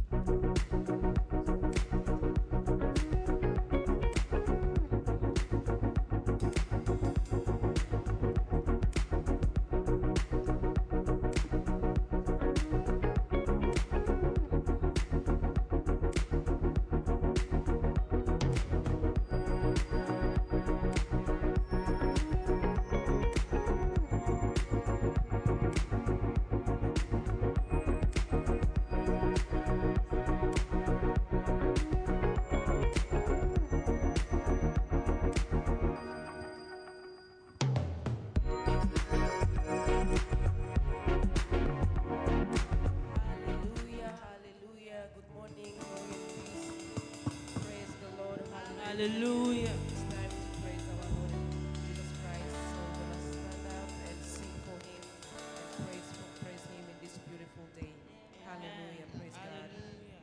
Hallelujah. It's time to praise our Lord Jesus Christ. So we're going to stand up and sing for him and praise him in this beautiful day. Hallelujah. Praise God. Hallelujah.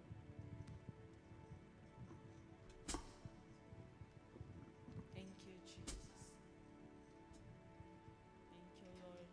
Thank you, Jesus. Thank you, Lord.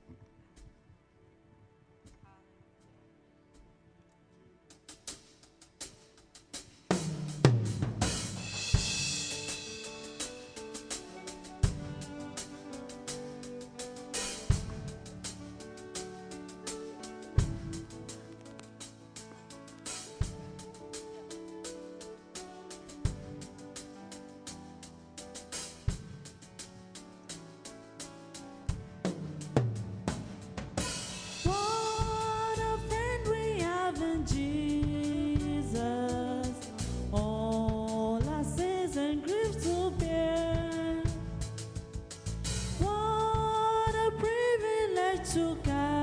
What a friend we have in Jesus, all our sins and griefs to bear. What a privilege to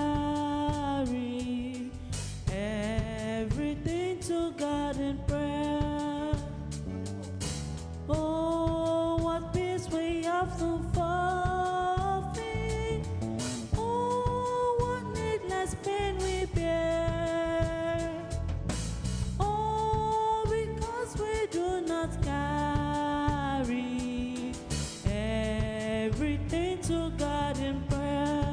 carry everything to God in prayer. Oh, what peace we often forfeit. Oh, what needless pain we bear. Oh, because we do not carry everything to God in prayer.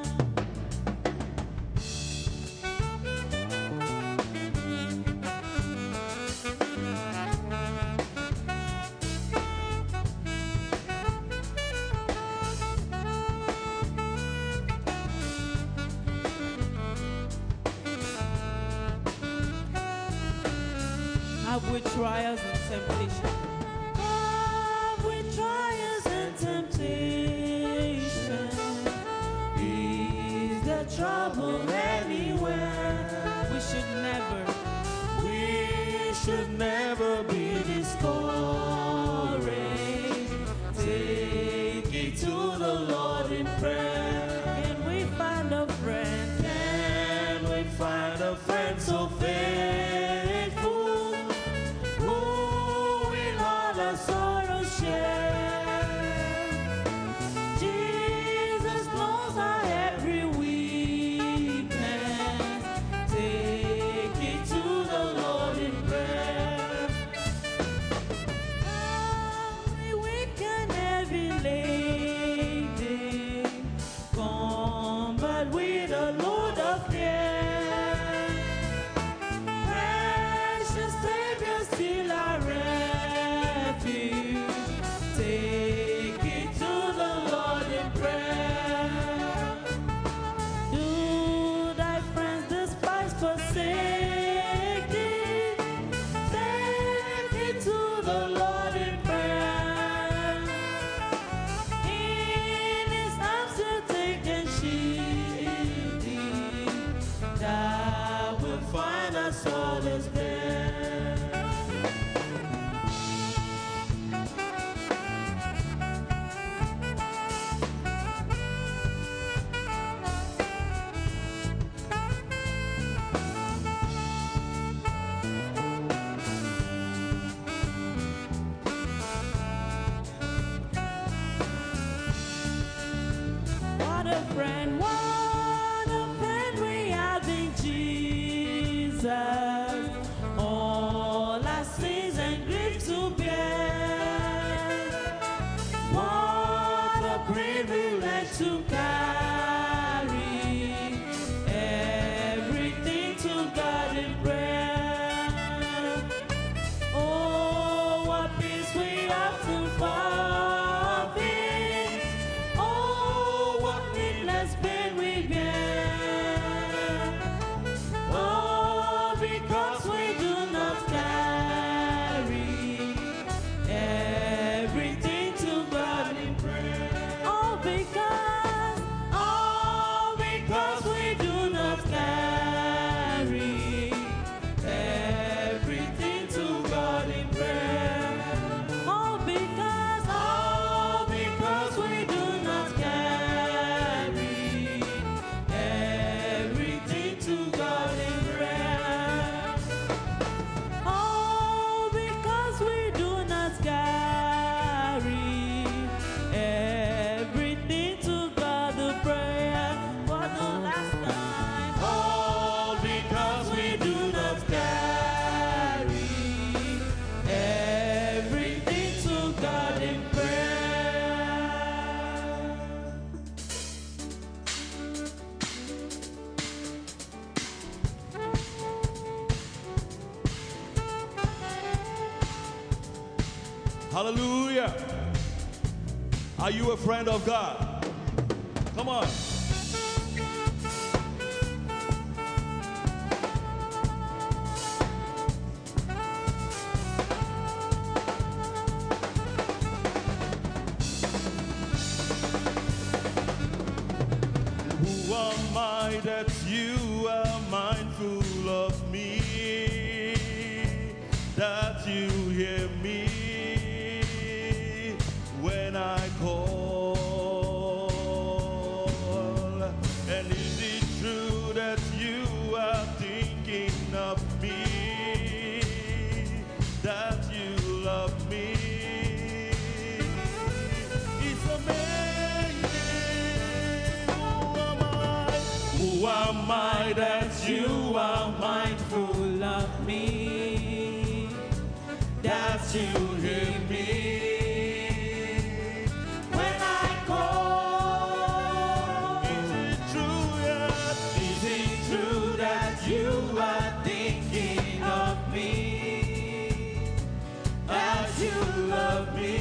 Have we trials and temptation? Have we trials and temptation? Is there trouble anywhere? We should never be discouraged. Take it to the Lord in prayer. Can we find a friend? Can we find a friend so faithful, who will all our sorrows share? Jesus knows our every weakness. Take it to the Lord in prayer. Every weak and heavy lady, come but with a load of care. Precious Savior, still our refuge. Take it to the Lord in prayer. Do thy friends despise, forsake thee? Take it to the Lord in prayer. In his arms he'll take and shield thee. Thou wilt find our solace there. What a friend we have in Jesus. All our sins and griefs to bear. What a privilege to carry everything to God in prayer. Hallelujah. Are you a friend of God? Come on. Who am I that you are mindful of me, that you hear me when I call? And is it true that you are thinking of me, that you love me? It's amazing. Who am I that you are mindful of me, that you hear me when I call? Is it true, yes? Is it true that you are thinking of me, that you love me?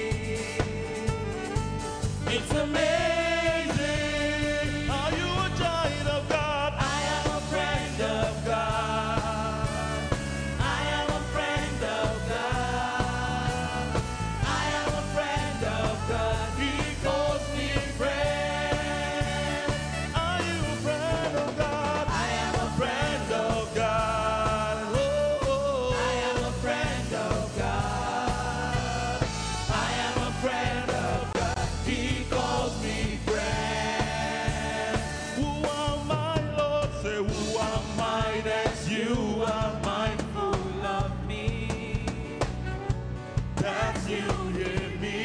It's amazing. Are you a child of God? I am a friend of God. I am a friend of God. I am a friend of God. He calls me friend. Are you a friend of God? I am a friend of God. Oh, oh. I am a friend of God. I am a friend of God. He calls me friend. Who am I, Lord? Say, who am I that you are mindful of me, that you hear me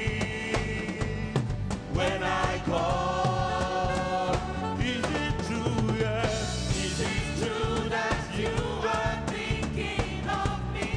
when I call? Is it true, yes? Is it true that you are thinking of me,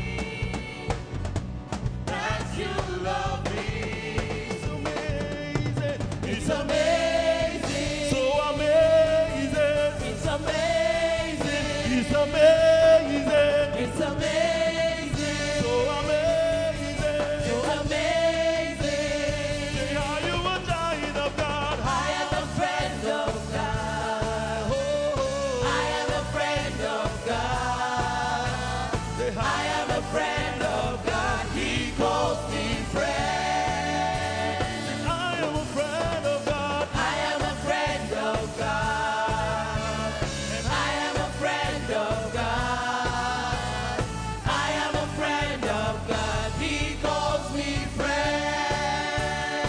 that you love me? It's amazing. It's amazing. So amazing. It's amazing. It's amazing. It's amazing. So amazing. So amazing. Say, are you a child of God? I am a friend of God. I am a friend of God. Say, I am a friend of God. He calls me friend. I am a friend of God. I am a friend of God. And I am a friend of God. I am a friend of God. He calls me friend.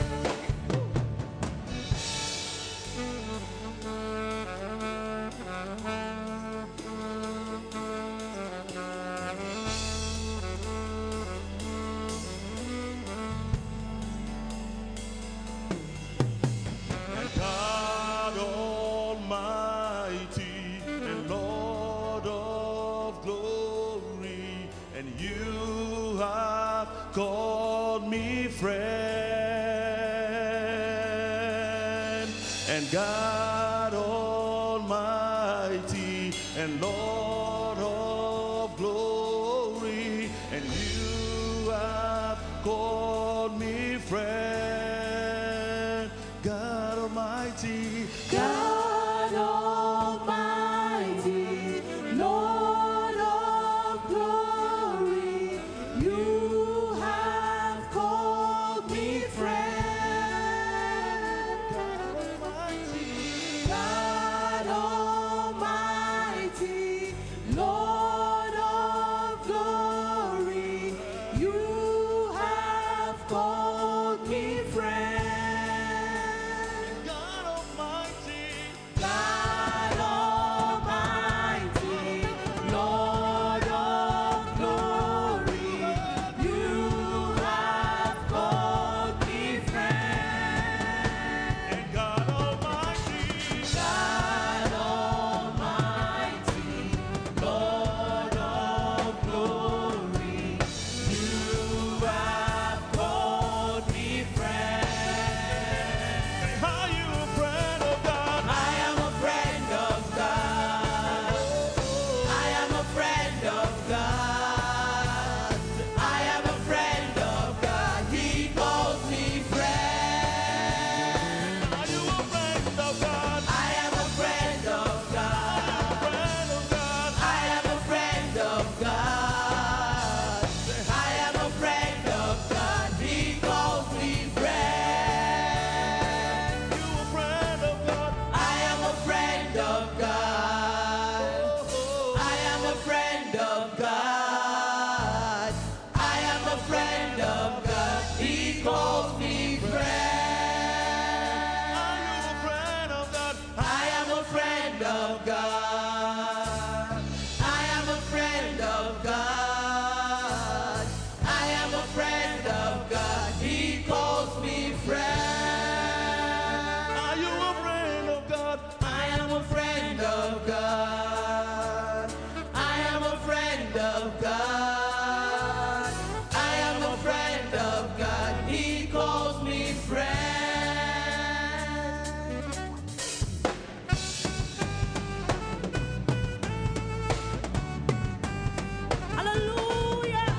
God Almighty and Lord of glory, and you have called me friend. And God Almighty and Lord of glory, and you have called me friend. God Almighty, God Almighty, Lord of glory, you have called me friend. God Almighty, God Almighty, of God. I am a friend of God. I am a friend of God. He calls me friend. Are you a friend of God? I am a friend of God. I am a friend of God. I am a friend of God. He calls me friend. Are you a friend of God? I am a friend of God. I am a friend of God. I am a friend of God. He calls me friend. Hallelujah.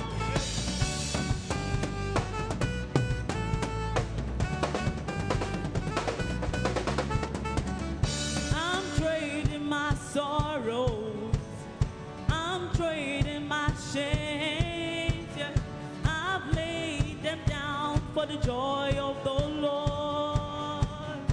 I'm trading my sorrows. I'm trading my shames. Yeah. I've laid them down for the joy of the Lord.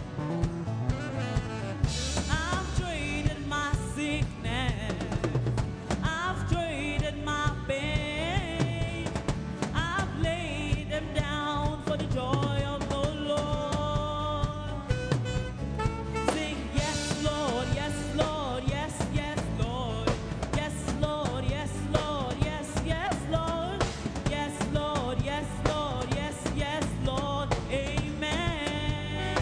I've traded my sickness. I've traded my pain. I've laid them down for the joy of the Lord. Sing, yes, Lord, yes, Lord, yes, yes, Lord. Yes, Lord, yes, Lord, yes, yes, Lord. Yes, Lord, yes, Lord, yes, yes, Lord. Amen.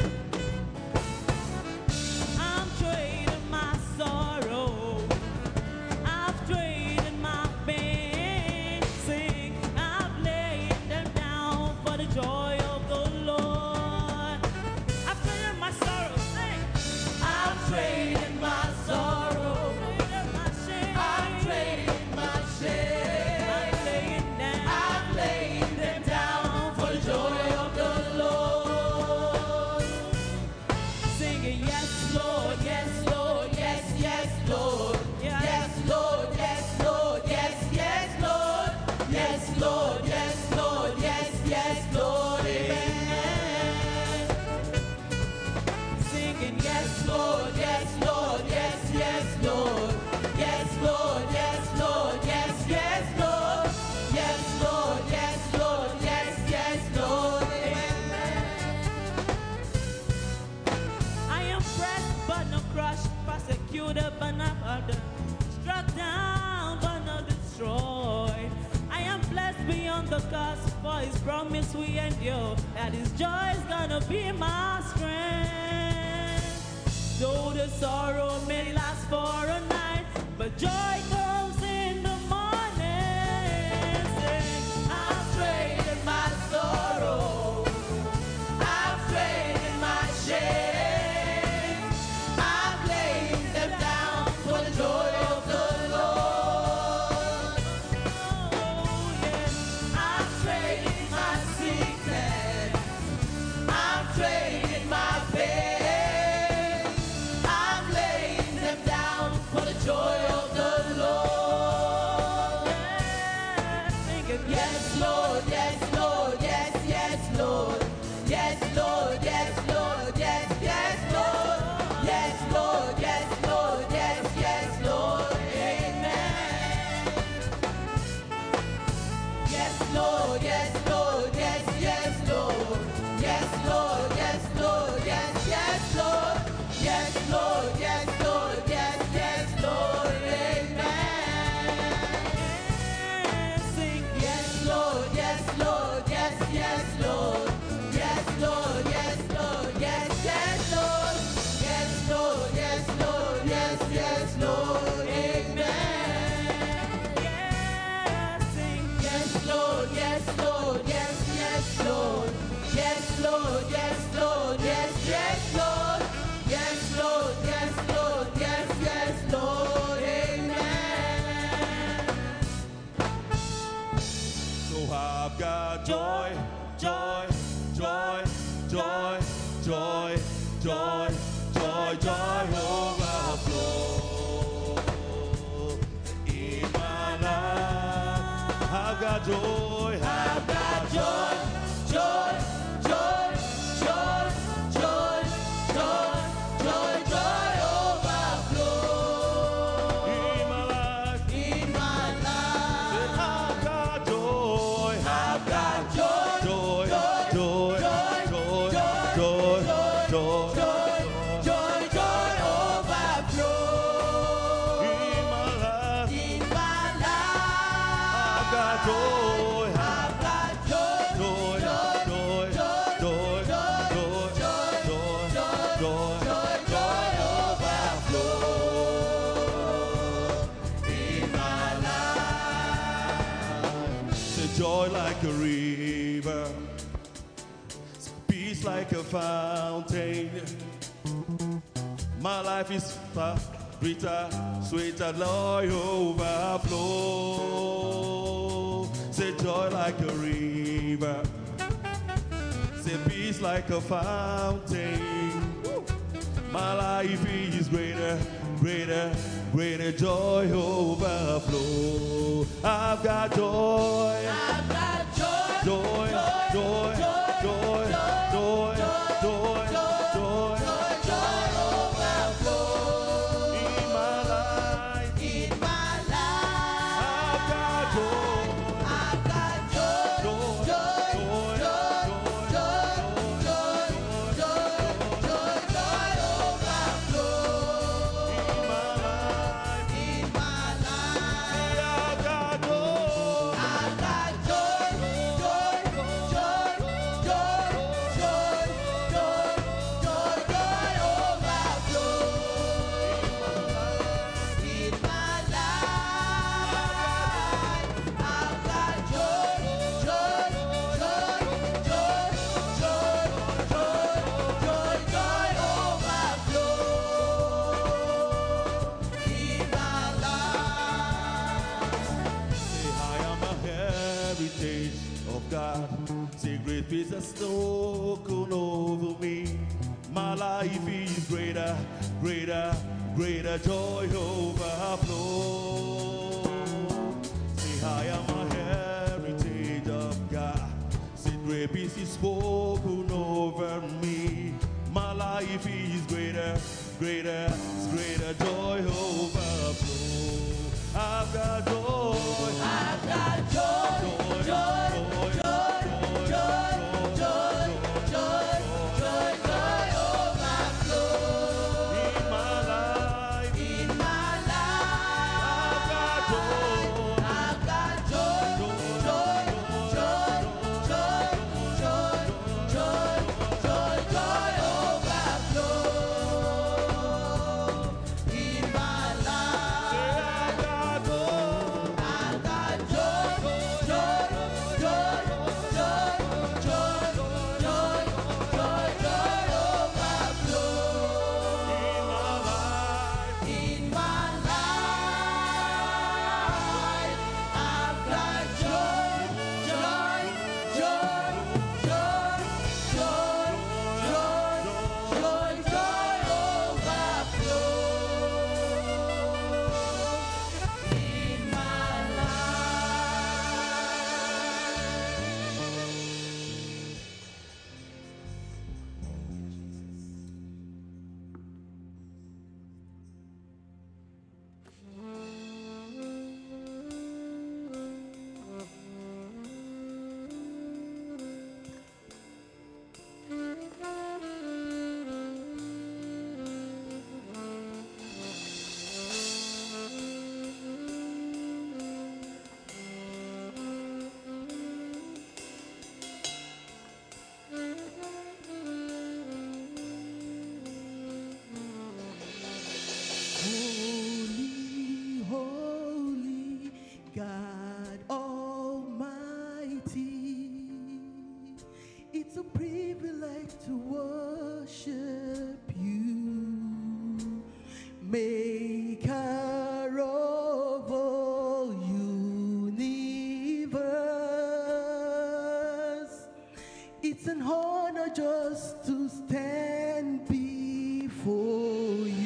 I'm trading my sorrow. I've traded my pain. Sing, I've laid them down for the joy of the Lord. I've traded my sorrow. Sing. I'm trading my sorrow. Traded my shame. I'm trading my shame. I'm laying down. I'm laying them down for the joy of the Lord. Singing, yes, Lord, Yes, Lord, yes, yes, Lord. Yeah. Yes, Lord, yes, Lord, yes, yes, Lord. Yes, Lord, yes, Lord, yes, yes, Lord. Amen. singing, Yes, Lord, yes, Lord, yes, yes, Lord. Yes, Lord, yes, Lord, yes, yes, Lord. Yes, Lord, yes, Lord, yes, yes, Lord. Amen. I am pressed but not crushed, persecuted but not hardened, struck down but not destroyed. I am blessed beyond the curse, for His promise we endure, that His joy is gonna be my strength. Though the sorrow may last for a night, but joy comes in the morning. Sing, I've traded my sorrow. I've traded my shame. I've laid them down for the joy of the Lord. oh yes, I've traded my sickness. I've traded my pain. I've laid them down for the joy of the Lord. yes, singing, Yes, Lord, yes, Lord, yes, yes, Lord. Yes, Lord, yes, Lord, yes, yes, Lord. Yes, Lord, yes, Lord, yes, yes, Lord. Amen. Yes, Lord, yes, Lord, yes, yes, Lord. Yes, Lord, yes, Lord, yes, yes, Lord. Yes, Lord, yes, Lord, yes, yes, Lord. Amen. yes, sing, Yes, Lord, yes, Lord, yes, yes, Lord. Yes, Lord, yes, Lord, yes, yes, Lord. Yes, Lord, yes, Lord, yes, yes, Lord. Amen. yes, sing, Yes, Lord, yes, Lord, yes, yes, Lord. Yes, Lord, yes, Lord, yes, yes, Lord. Yes, Lord, yes, Lord, yes, yes, Lord. Amen. So I've got joy, joy, joy, joy, joy, joy, joy, joy overflow in my life. I've got joy, I've got joy, joy, joy, joy, joy, joy, joy, joy like a river, peace like a fountain. My life is far sweeter, sweeter, Lord, overflow. Say joy like a river, say peace like a fountain. My life is greater, greater, greater joy overflow. I've got joy. I've got joy. Joy, joy, joy, joy, joy, joy, Joy overflow. in my life. In my life. I've got joy. I've got joy. Joy, joy, joy, joy, joy, joy, joy overflow. In my life. In my life. I've got joy. I've got joy, joy, joy, joy, joy, joy, joy, joy overflow. In my life, I've got joy, joy, joy, joy, joy, joy, joy, joy overflow. In my life. Say, I am a heritage of God. Say, great peace has spoken over me. My life is greater, greater, greater joy overflow. Say, I am a heritage of God. Say, great peace is spoken over me. My life is greater, greater, greater joy overflow. I've got joy. I've got joy, joy, joy, joy, joy, joy, joy, joy overflow. In my life, In my life, I've got joy. I've got joy, joy, joy, joy, joy, joy, joy, joy overflow. In my life. I've got joy. I've got joy, joy, joy, joy, joy, joy, joy, joy overflow. In my life, In my life, I've got joy, joy, joy, joy, joy, joy, joy, joy overflow. In my Holy, holy God Almighty, it's a privilege to worship you, Maker of all universe. It's an honor just to stand before you.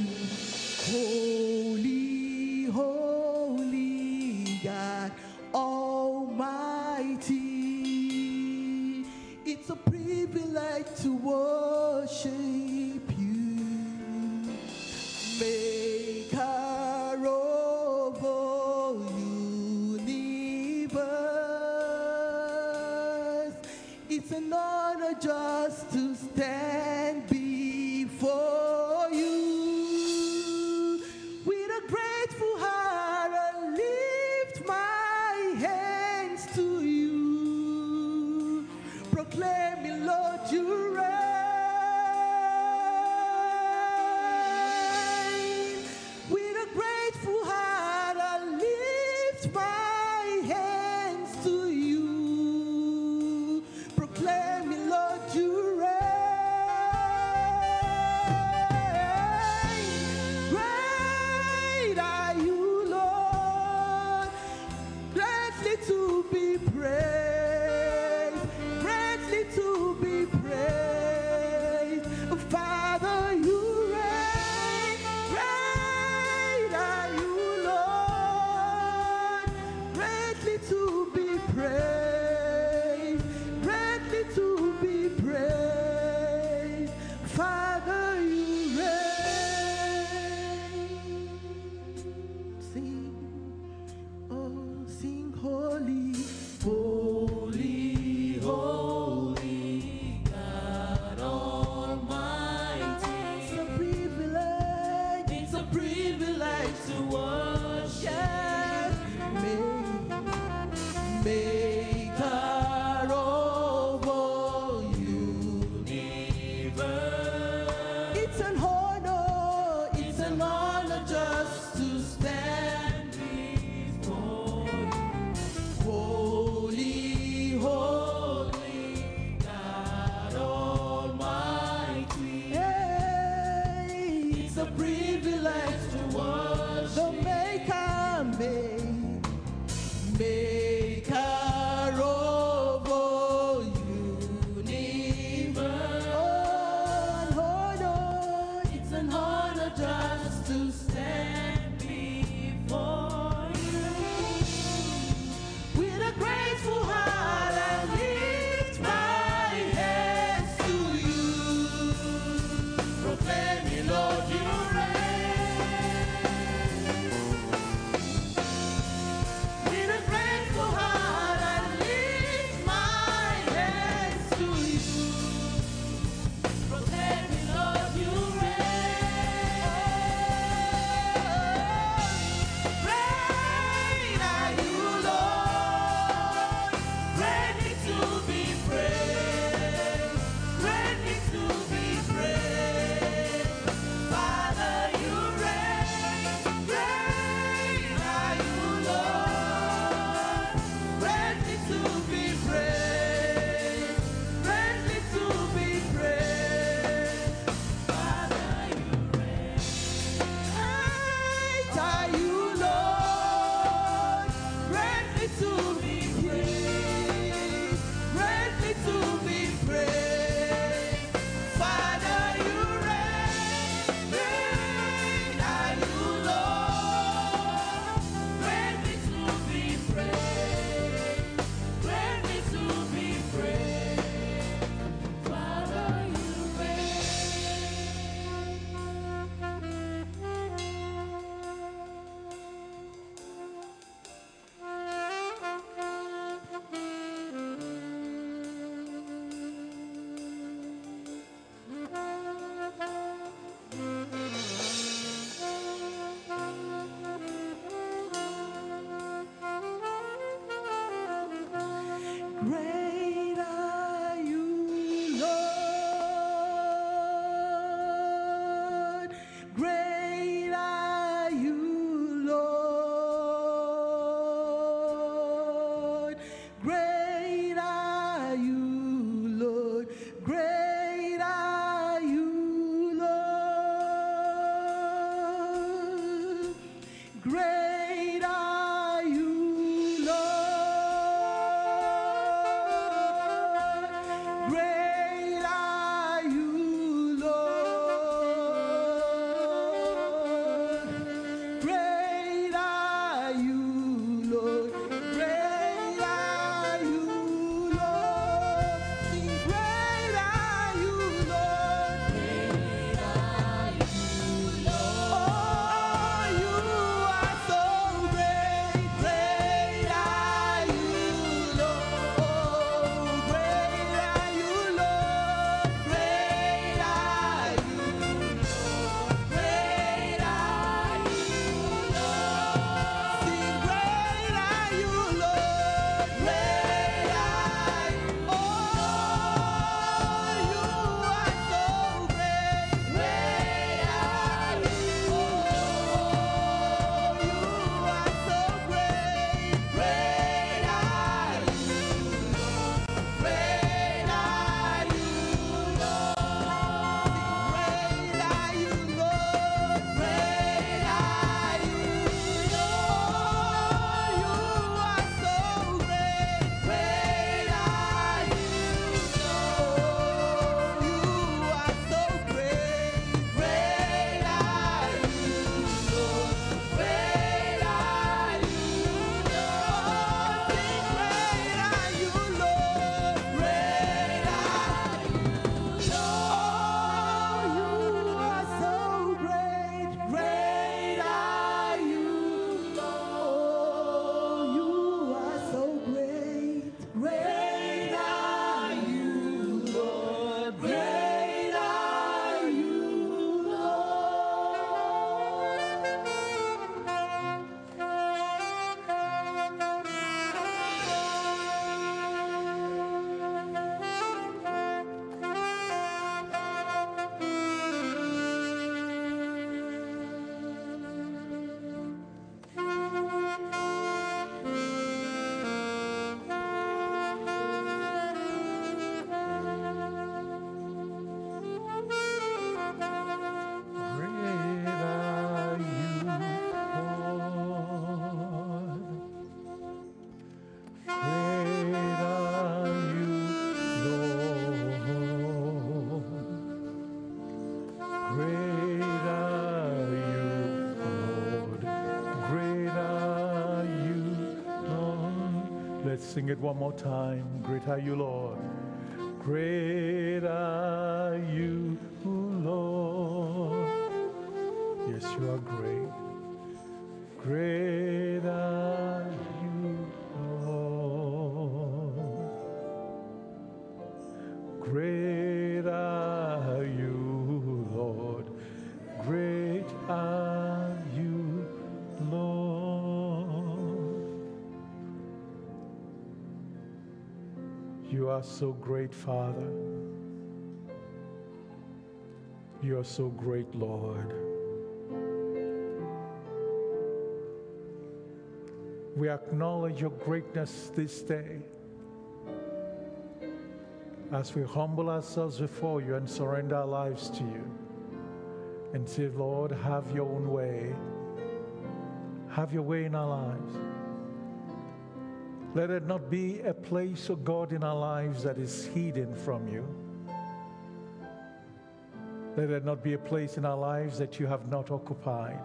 Holy, holy God Almighty, it's a privilege to worship you, Maker of all universe. It's an honor just to stand before you. With a grateful heart, I lift my hands to you, proclaiming, Lord, you reign. With a grateful heart, I lift my hands to you, the maker, maker of all universe. Oh, it's an honor just to stand before you. With a grateful heart, I lift my hands to you, proclaiming, Lord, you reign. With a grateful heart, I lift my hands to you, proclaiming, Lord, you reign. Great are you, Lord, greatly to be praised, greatly to be praised. Father, you reign. Great are you, Lord, greatly to be praised, greatly to be praised. Father, you reign. Great are you, Lord, greatly to be praised, greatly to be praised. Father, you reign. Great are you, Lord, greatly to be praised, greatly to be praised. Father, you Great are you, Lord. Great are you, Lord. Great are you, Lord. Great are you, Lord. Great are you, Lord. Great are you, Lord. Great are you, Lord. Great are you, Lord. Sing, great are you, Lord. Great are you, Lord. Oh, you are so sing it one more time. Great are you, Lord. Great are you, Lord. Yes, you are great. Great are you, Lord. Great are you, Lord. Great are you, Lord. You are so great, Father. You are so great, Lord. We acknowledge your greatness this day as we humble ourselves before you and surrender our lives to you and say, Lord, have your own way. Have your way in our lives. Let it not be a place, oh God, in our lives that is hidden from you. Let it not be a place in our lives that you have not occupied.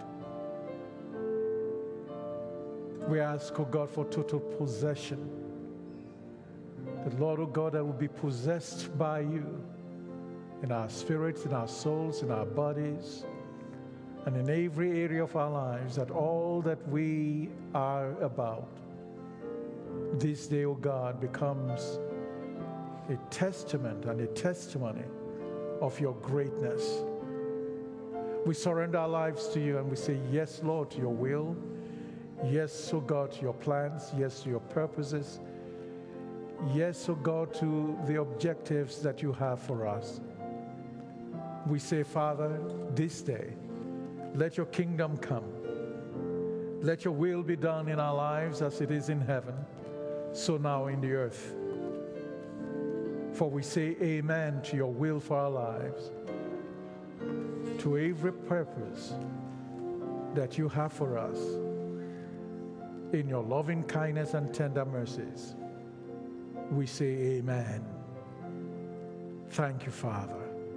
We ask, oh God, for total possession. The Lord, oh God, that will be possessed by you in our spirits, in our souls, in our bodies, and in every area of our lives, that all that we are about this day, oh God, becomes a testament and a testimony of your greatness. We surrender our lives to you and we say, yes, Lord, to your will. Yes, oh God, to your plans. Yes, to your purposes. Yes, oh God, to the objectives that you have for us. We say, Father, this day, let your kingdom come. Let your will be done in our lives as it is in heaven, so now in the earth. For we say amen to your will for our lives, to every purpose that you have for us in your loving kindness and tender mercies. We say amen. Thank you, Father.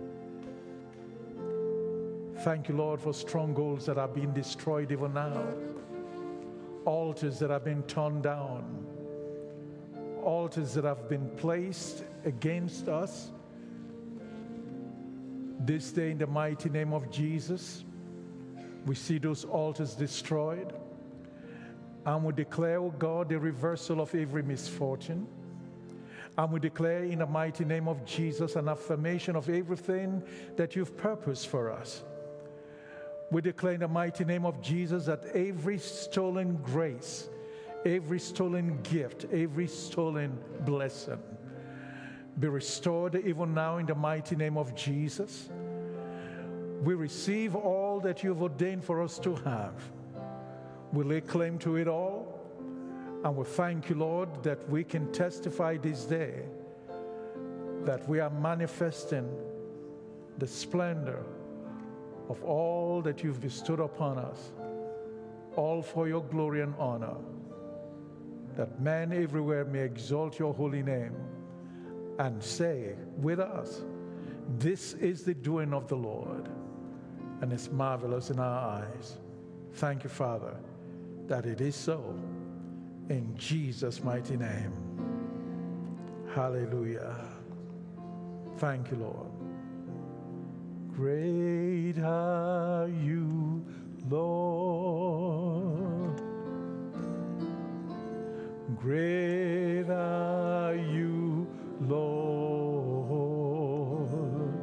Thank you, Lord, for strongholds that are being destroyed even now. Altars that have been torn down. Altars that have been placed against us. This day, in the mighty name of Jesus, we see those altars destroyed. And we declare, oh God, the reversal of every misfortune. And we declare in the mighty name of Jesus an affirmation of everything that you've purposed for us. We declare in the mighty name of Jesus that every stolen grace, every stolen gift, every stolen blessing be restored even now in the mighty name of Jesus. We receive all that you've ordained for us to have. We lay claim to it all. And we thank you, Lord, that we can testify this day that we are manifesting the splendor of all that you've bestowed upon us, all for your glory and honor, that men everywhere may exalt your holy name and say with us, this is the doing of the Lord, and it's marvelous in our eyes. Thank you, Father, that it is so. In Jesus' mighty name. Hallelujah. Thank you, Lord. Great are you, Lord. Great are you, Lord.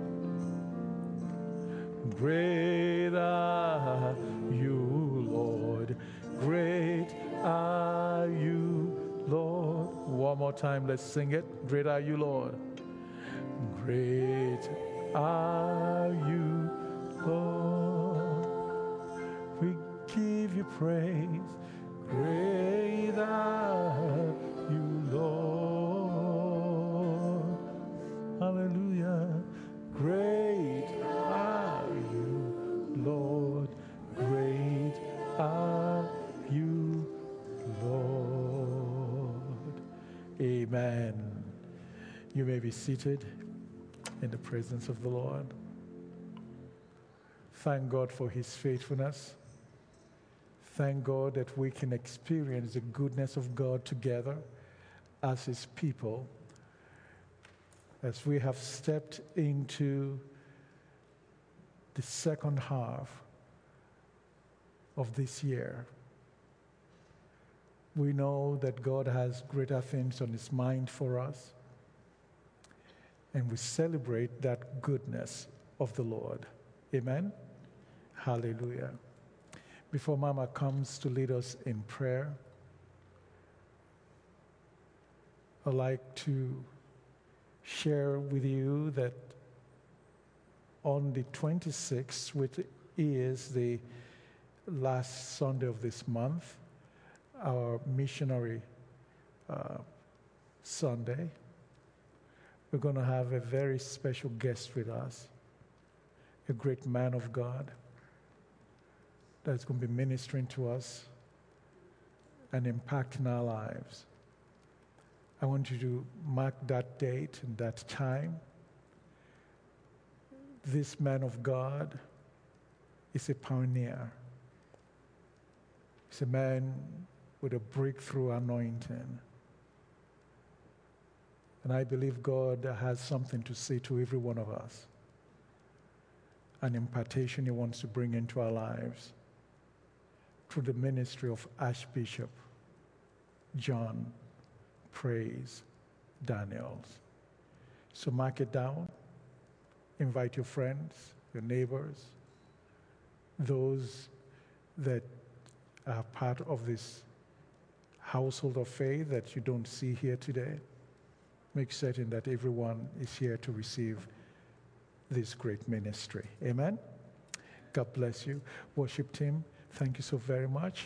Great are you, Lord. Great are you, Lord. One more time, let's sing it. Great are you, Lord. Great are you, Lord. We give you praise. Great are you, Lord. Hallelujah. Great are you, Lord. Great are you, Lord. Amen. You may be seated in the presence of the Lord. Thank God for his faithfulness. Thank God that we can experience the goodness of God together as His people as we have stepped into the second half of this year. We know that God has greater things on His mind for us, and we celebrate that goodness of the Lord. Amen? Hallelujah. Before Mama comes to lead us in prayer, I'd like to share with you that on the 26th, which is the last Sunday of this month, our missionary Sunday, we're going to have a very special guest with us, a great man of God that's going to be ministering to us and impacting our lives. I want you to mark that date and that time. This man of God is a pioneer. He's a man with a breakthrough anointing. And I believe God has something to say to every one of us, an impartation He wants to bring into our lives through the ministry of Archbishop John Praise Daniels. So mark it down. Invite your friends, your neighbors, those that are part of this household of faith that you don't see here today. Make certain that everyone is here to receive this great ministry. Amen? God bless you. Worship team, thank you so very much.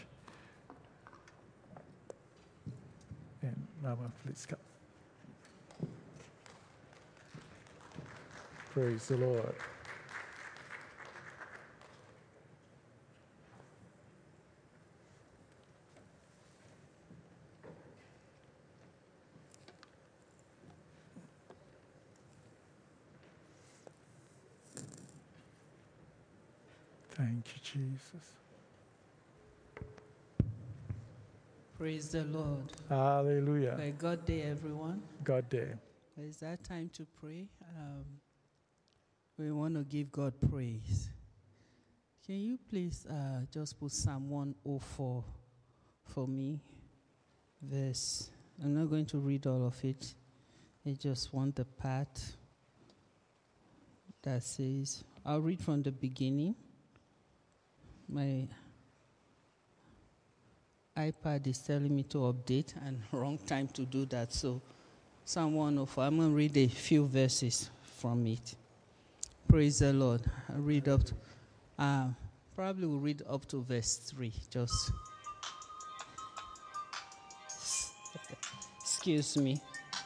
And Mama, please come. Praise the Lord. Thank you, Jesus. Praise the Lord. Hallelujah. By God day, everyone. God day. It's that time to pray. We want to give God praise. Can you please just put Psalm 104 for me? Verse. I'm not going to read all of it. I just want the part that says, I'll read from the beginning. My iPad is telling me to update, and wrong time to do that. So Psalm 104, I'm going to read a few verses from it. Praise the Lord. I'll read up to, probably we'll read up to verse 3. Just, excuse me.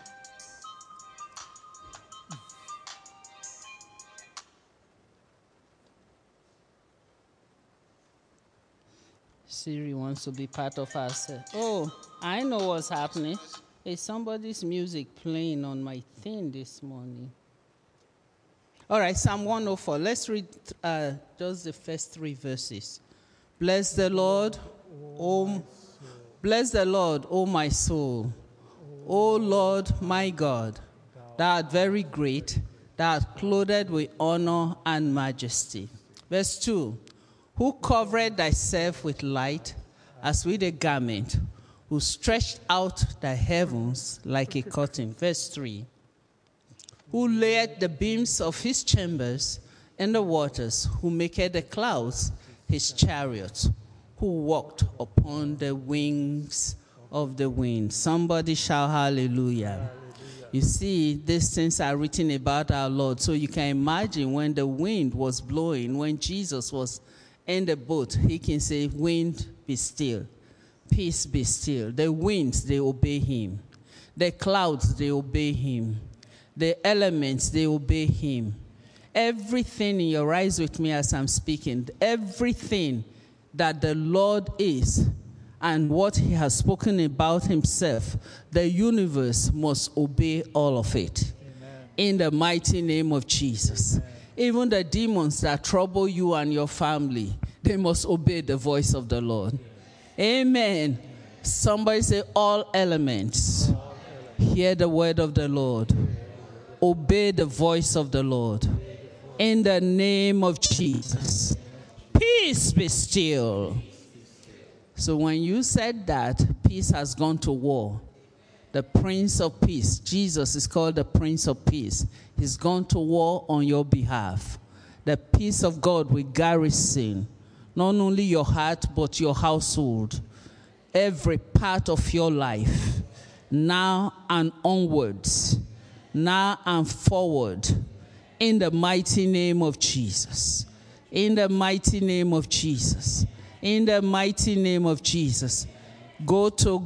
Siri wants to be part of us. Oh, I know what's happening. It's somebody's music playing on my thing this morning. All right, Psalm 104. Let's read just the first 3 verses. Bless the Lord, bless the Lord, O my soul. O Lord, my God, thou art very great, thou art clothed with honor and majesty. Verse 2. Who covered thyself with light as with a garment, who stretched out the heavens like a curtain. Verse 3. Who laid the beams of his chambers in the waters, who maketh the clouds his chariots, who walked upon the wings of the wind. Somebody shout hallelujah. Hallelujah. You see, these things are written about our Lord. So you can imagine when the wind was blowing, when Jesus was in the boat, he can say, wind, be still. Peace, be still. The winds, they obey him. The clouds, they obey him. The elements, they obey him. Everything in your eyes with me as I'm speaking, everything that the Lord is and what he has spoken about himself, the universe must obey all of it. Amen. In the mighty name of Jesus. Amen. Even the demons that trouble you and your family, they must obey the voice of the Lord. Amen. Somebody say all elements Hear the word of the Lord. Obey the voice of the Lord. In the name of Jesus. Peace be still. So when you said that, peace has gone to war. The Prince of Peace, Jesus is called the Prince of Peace. He's gone to war on your behalf. The peace of God will garrison not only your heart, but your household, every part of your life, now and onwards, now and forward, in the mighty name of Jesus. In the mighty name of Jesus. In the mighty name of Jesus. Go to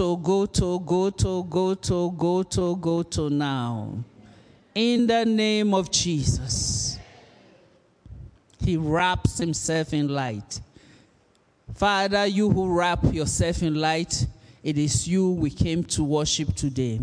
now. In the name of Jesus. He wraps himself in light. Father, you who wrap yourself in light, it is you we came to worship today.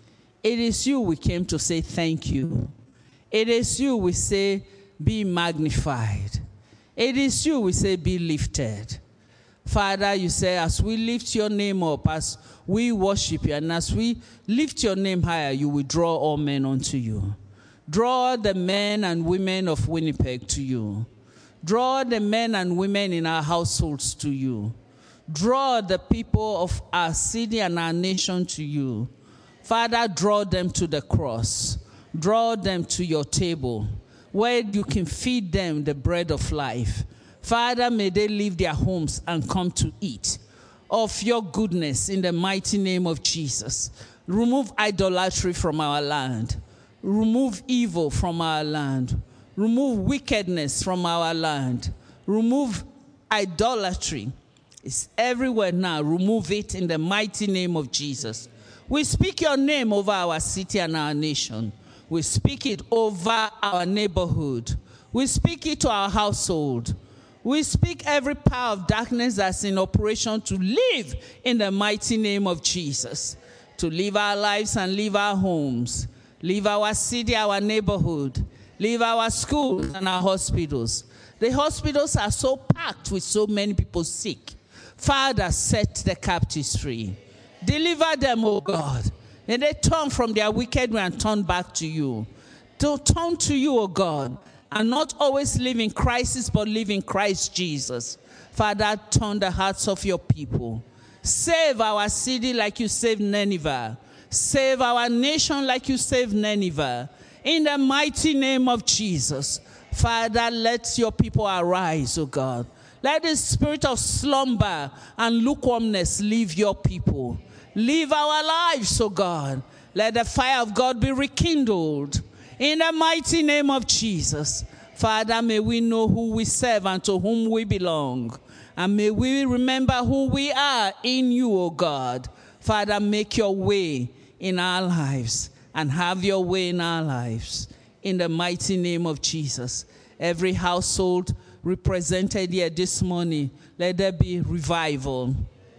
It is you we came to say thank you. It is you we say be magnified. It is you we say be lifted. Father, you say, as we lift your name up, as we worship you, and as we lift your name higher, you will draw all men unto you. Draw the men and women of Winnipeg to you. Draw the men and women in our households to you. Draw the people of our city and our nation to you. Father, draw them to the cross. Draw them to your table, where you can feed them the bread of life. Father, may they leave their homes and come to eat of your goodness in the mighty name of Jesus. Remove idolatry from our land. Remove evil from our land. Remove wickedness from our land. Remove idolatry. It's everywhere now. Remove it in the mighty name of Jesus. We speak your name over our city and our nation. We speak it over our neighborhood. We speak it to our household. We speak every power of darkness that's in operation to live in the mighty name of Jesus. To live our lives and live our homes. Live our city, our neighborhood. Live our schools and our hospitals. The hospitals are so packed with so many people sick. Father, set the captives free. Deliver them, O God. And they turn from their wicked way and turn back to you. To turn to you, O God. And not always live in crisis, but live in Christ Jesus. Father, turn the hearts of your people. Save our city like you saved Nineveh. Save our nation like you saved Nineveh. In the mighty name of Jesus. Father, let your people arise, O God. Let the spirit of slumber and lukewarmness leave your people. Leave our lives, O God. Let the fire of God be rekindled. In the mighty name of Jesus. Father, may we know who we serve and to whom we belong. And may we remember who we are in you, O God. Father, make your way in our lives and have your way in our lives. In the mighty name of Jesus. Every household represented here this morning, let there be revival.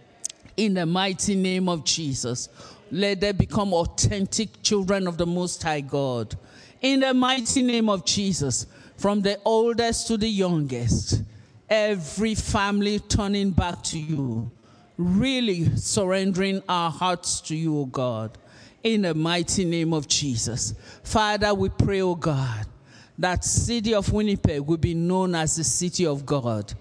In the mighty name of Jesus. Let them become authentic children of the Most High God. In the mighty name of Jesus, from the oldest to the youngest, every family turning back to you, really surrendering our hearts to you, O God, in the mighty name of Jesus. Father, we pray, O God, that city of Winnipeg will be known as the city of God.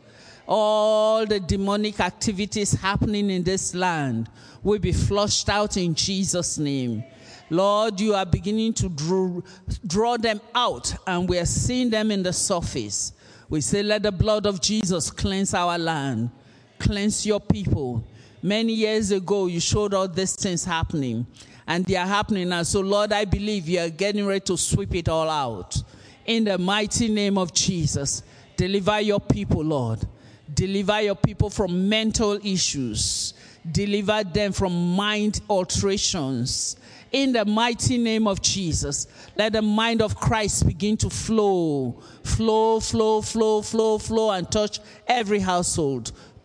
All the demonic activities happening in this land will be flushed out in Jesus' name. Lord, you are beginning to draw them out, and we are seeing them in the surface. We say, let the blood of Jesus cleanse our land, cleanse your people. Many years ago, you showed all these things happening, and they are happening now. So, Lord, I believe you are getting ready to sweep it all out. In the mighty name of Jesus, deliver your people, Lord. Deliver your people from mental issues. Deliver them from mind alterations. In the mighty name of Jesus, let the mind of Christ begin to flow, and touch every household,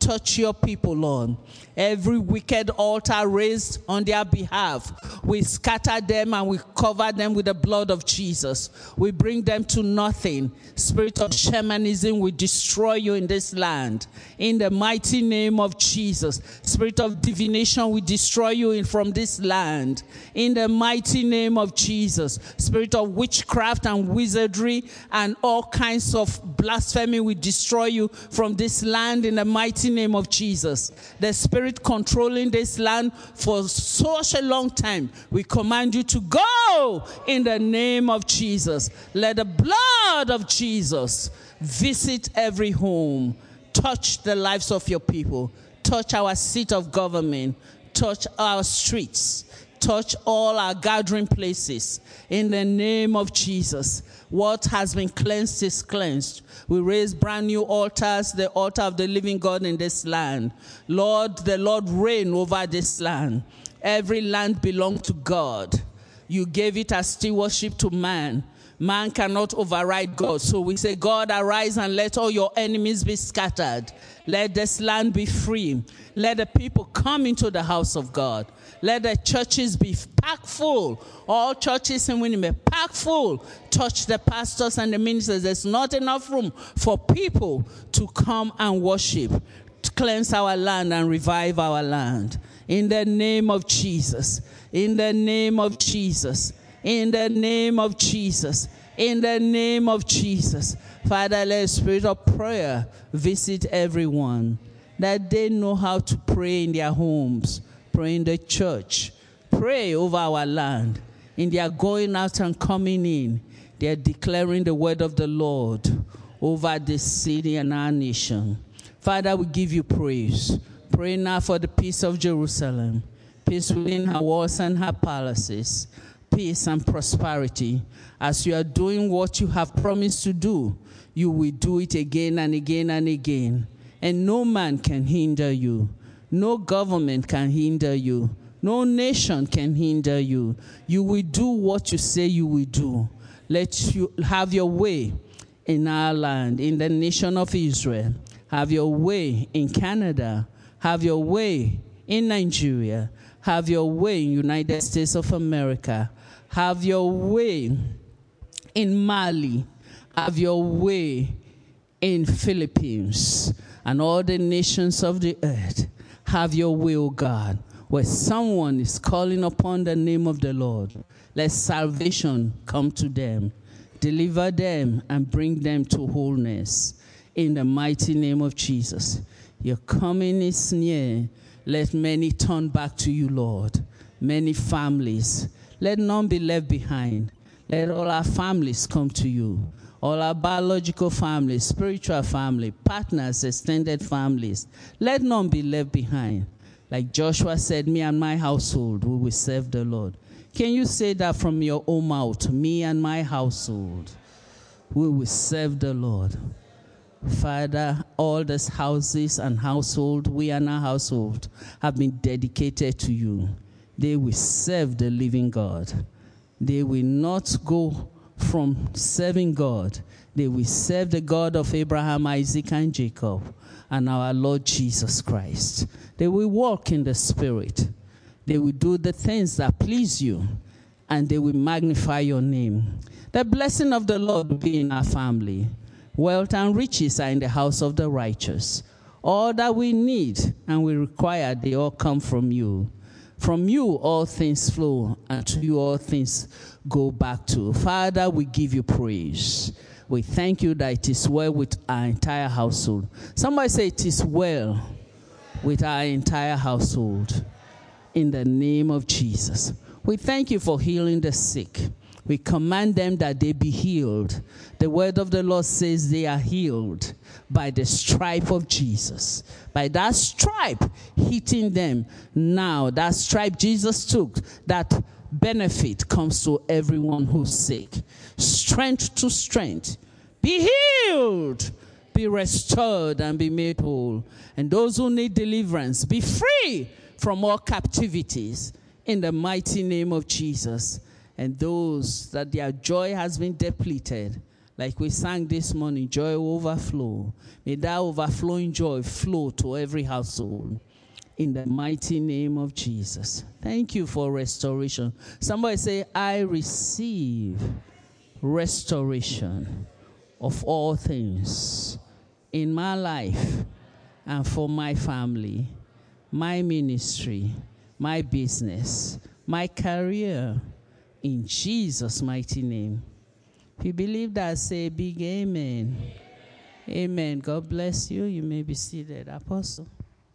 touch your people, Lord. Every wicked altar raised on their behalf, we scatter them and we cover them with the blood of Jesus. We bring them to nothing. Spirit of shamanism, we destroy you in this land. In the mighty name of Jesus. Spirit of divination, we destroy you from this land. In the mighty name of Jesus. Spirit of witchcraft and wizardry and all kinds of blasphemy, we destroy you from this land in the mighty name of Jesus. The spirit controlling this land for such a long time, we command you to go in the name of Jesus. Let the blood of Jesus visit every home, touch the lives of your people, touch our seat of government, touch our streets, touch all our gathering places in the name of Jesus. What has been cleansed is cleansed. We raise brand new altars, the altar of the living God in this land. Lord, the Lord reign over this land. Every land belongs to God. You gave it as stewardship to man. Man cannot override God. So we say, God, arise and let all your enemies be scattered. Let this land be free. Let the people come into the house of God. Let the churches be packed full. All churches in Winnipeg, packed full. Touch the pastors and the ministers. There's not enough room for people to come and worship, to cleanse our land and revive our land. In the name of Jesus. In the name of Jesus. In the name of Jesus. In the name of Jesus. Father, let the spirit of prayer visit everyone, that they know how to pray in their homes, pray in the church, pray over our land. In their going out and coming in, they are declaring the word of the Lord over this city and our nation. Father, we give you praise. Pray now for the peace of Jerusalem, peace within her walls and her palaces, peace and prosperity. As you are doing what you have promised to do, you will do it again and again and again. And no man can hinder you. No government can hinder you. No nation can hinder you. You will do what you say you will do. Let you have your way in our land, in the nation of Israel. Have your way in Canada. Have your way in Nigeria. Have your way in United States of America. Have your way in Mali. Have your way in Philippines and all the nations of the earth. Have your way, O God. Where someone is calling upon the name of the Lord, let salvation come to them. Deliver them and bring them to wholeness. In the mighty name of Jesus. Your coming is near. Let many turn back to you, Lord. Many families. Let none be left behind. Let all our families come to you. All our biological families, spiritual family, partners, extended families. Let none be left behind. Like Joshua said, me and my household, we will serve the Lord. Can you say that from your own mouth? Me and my household, we will serve the Lord. Father, all these houses and household, we and our household, have been dedicated to you. They will serve the living God. They will not go from serving God. They will serve the God of Abraham, Isaac, and Jacob, and our Lord Jesus Christ. They will walk in the Spirit. They will do the things that please you, and they will magnify your name. The blessing of the Lord will be in our family. Wealth and riches are in the house of the righteous. All that we need and we require, they all come from you. From you all things flow, and to you all things go back to. Father, we give you praise. We thank you that it is well with our entire household. Somebody say it is well with our entire household. In the name of Jesus. We thank you for healing the sick. We command them that they be healed. The word of the Lord says they are healed by the stripe of Jesus. By that stripe hitting them now, that stripe Jesus took, that benefit comes to everyone who's sick. Strength to strength. Be healed, be restored, and be made whole. And those who need deliverance, be free from all captivities in the mighty name of Jesus. And those that their joy has been depleted, Like we sang this morning, joy will overflow. May that overflowing joy flow to every household. In the mighty name of Jesus. Thank you for restoration. Somebody say, I receive restoration of all things in my life and for my family, my ministry, my business, my career, in Jesus' mighty name. If you believe that, say a big amen. Amen. God bless you. You may be seated. Apostle.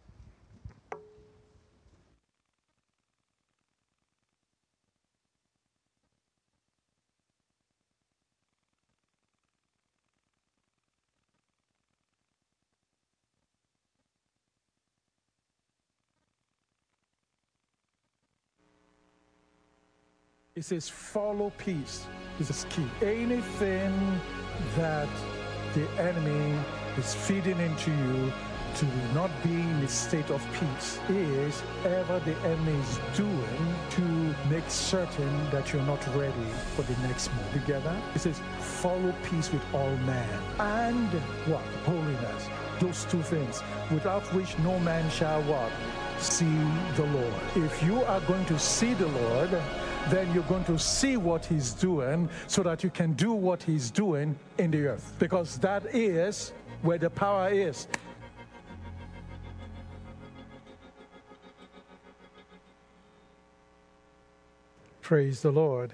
It says, follow peace. This is key. Anything that the enemy is feeding into you to not be in a state of peace is ever the enemy is doing to make certain that you're not ready for the next move. Together, it says, follow peace with all men. And what? Holiness. Those two things, without which no man shall what? See the Lord. If you are going to see the Lord, then you're going to see what he's doing so that you can do what he's doing in the earth. Because that is where the power is. Praise the Lord.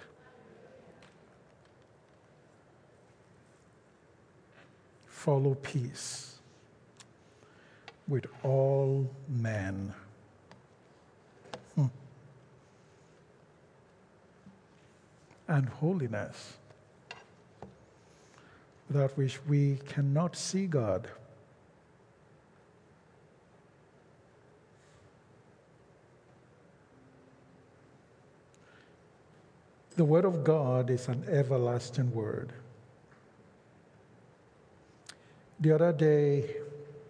Follow peace with all men. And holiness, without which we cannot see God. The Word of God is an everlasting Word. The other day,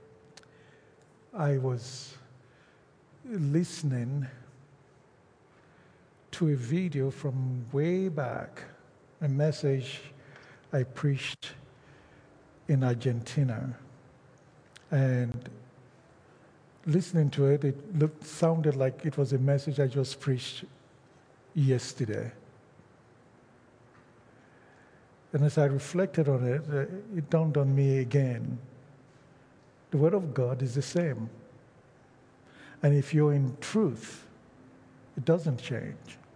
I was listening to a video from way back, a message I preached in Argentina. And listening to it, it sounded like it was a message I just preached yesterday. And as I reflected on it, it dawned on me again. The Word of God is the same. And if you're in truth, it doesn't change.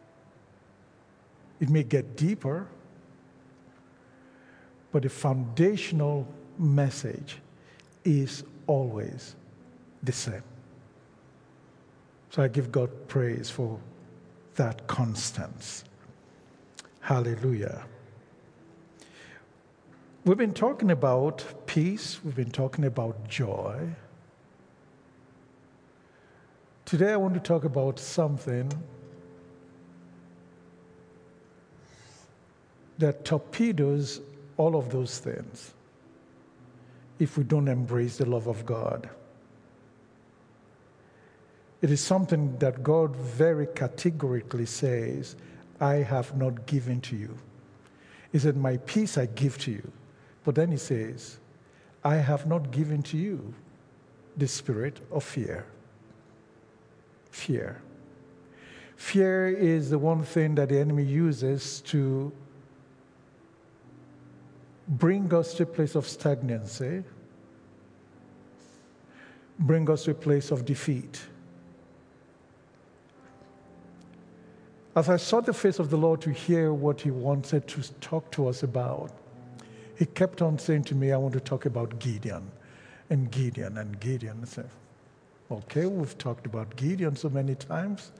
It may get deeper, but the foundational message is always the same. So I give God praise for that constance. Hallelujah. We've been talking about peace. We've been talking about joy. Today I want to talk about something that torpedoes all of those things if we don't embrace the love of God. It is something that God very categorically says, I have not given to you. He said, my peace I give to you. But then he says, I have not given to you the spirit of fear. Fear. Fear is the one thing that the enemy uses to bring us to a place of stagnancy, bring us to a place of defeat. As I sought the face of the Lord to hear what he wanted to talk to us about, he kept on saying to me, I want to talk about Gideon, and Gideon, and Gideon. I said, okay, we've talked about Gideon so many times.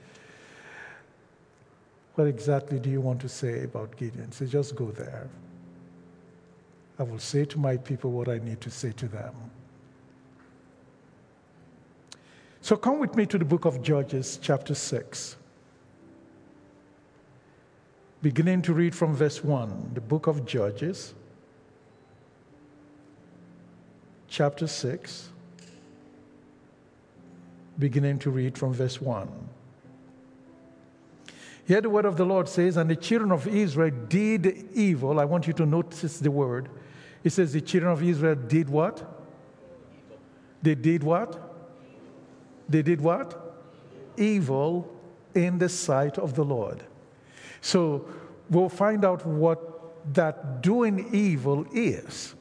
What exactly do you want to say about Gideon? He said, just go there. I will say to my people what I need to say to them. So come with me to the book of Judges, chapter 6. Beginning to read from verse 1, the book of Judges, chapter 6, beginning to read from verse 1. Here the word of the Lord says, and the children of Israel did evil. I want you to notice the word. It says the children of Israel did what? They did what? They did what? Evil in the sight of the Lord. So we'll find out what that doing evil is.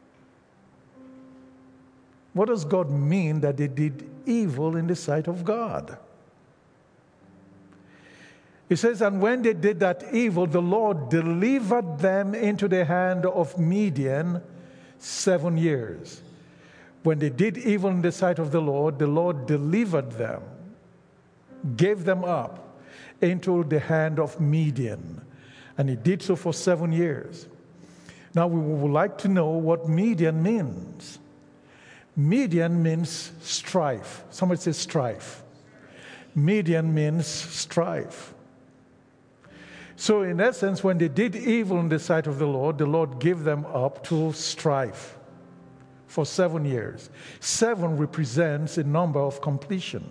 What does God mean that they did evil in the sight of God? It says, and when they did that evil, the Lord delivered them into the hand of Midian 7 years. When they did evil in the sight of the Lord delivered them, gave them up into the hand of Midian. And he did so for 7 years. Now we would like to know what Midian means. Midian means strife. Somebody say strife. Midian means strife. So in essence, when they did evil in the sight of the Lord gave them up to strife for 7 years. 7 represents a number of completion.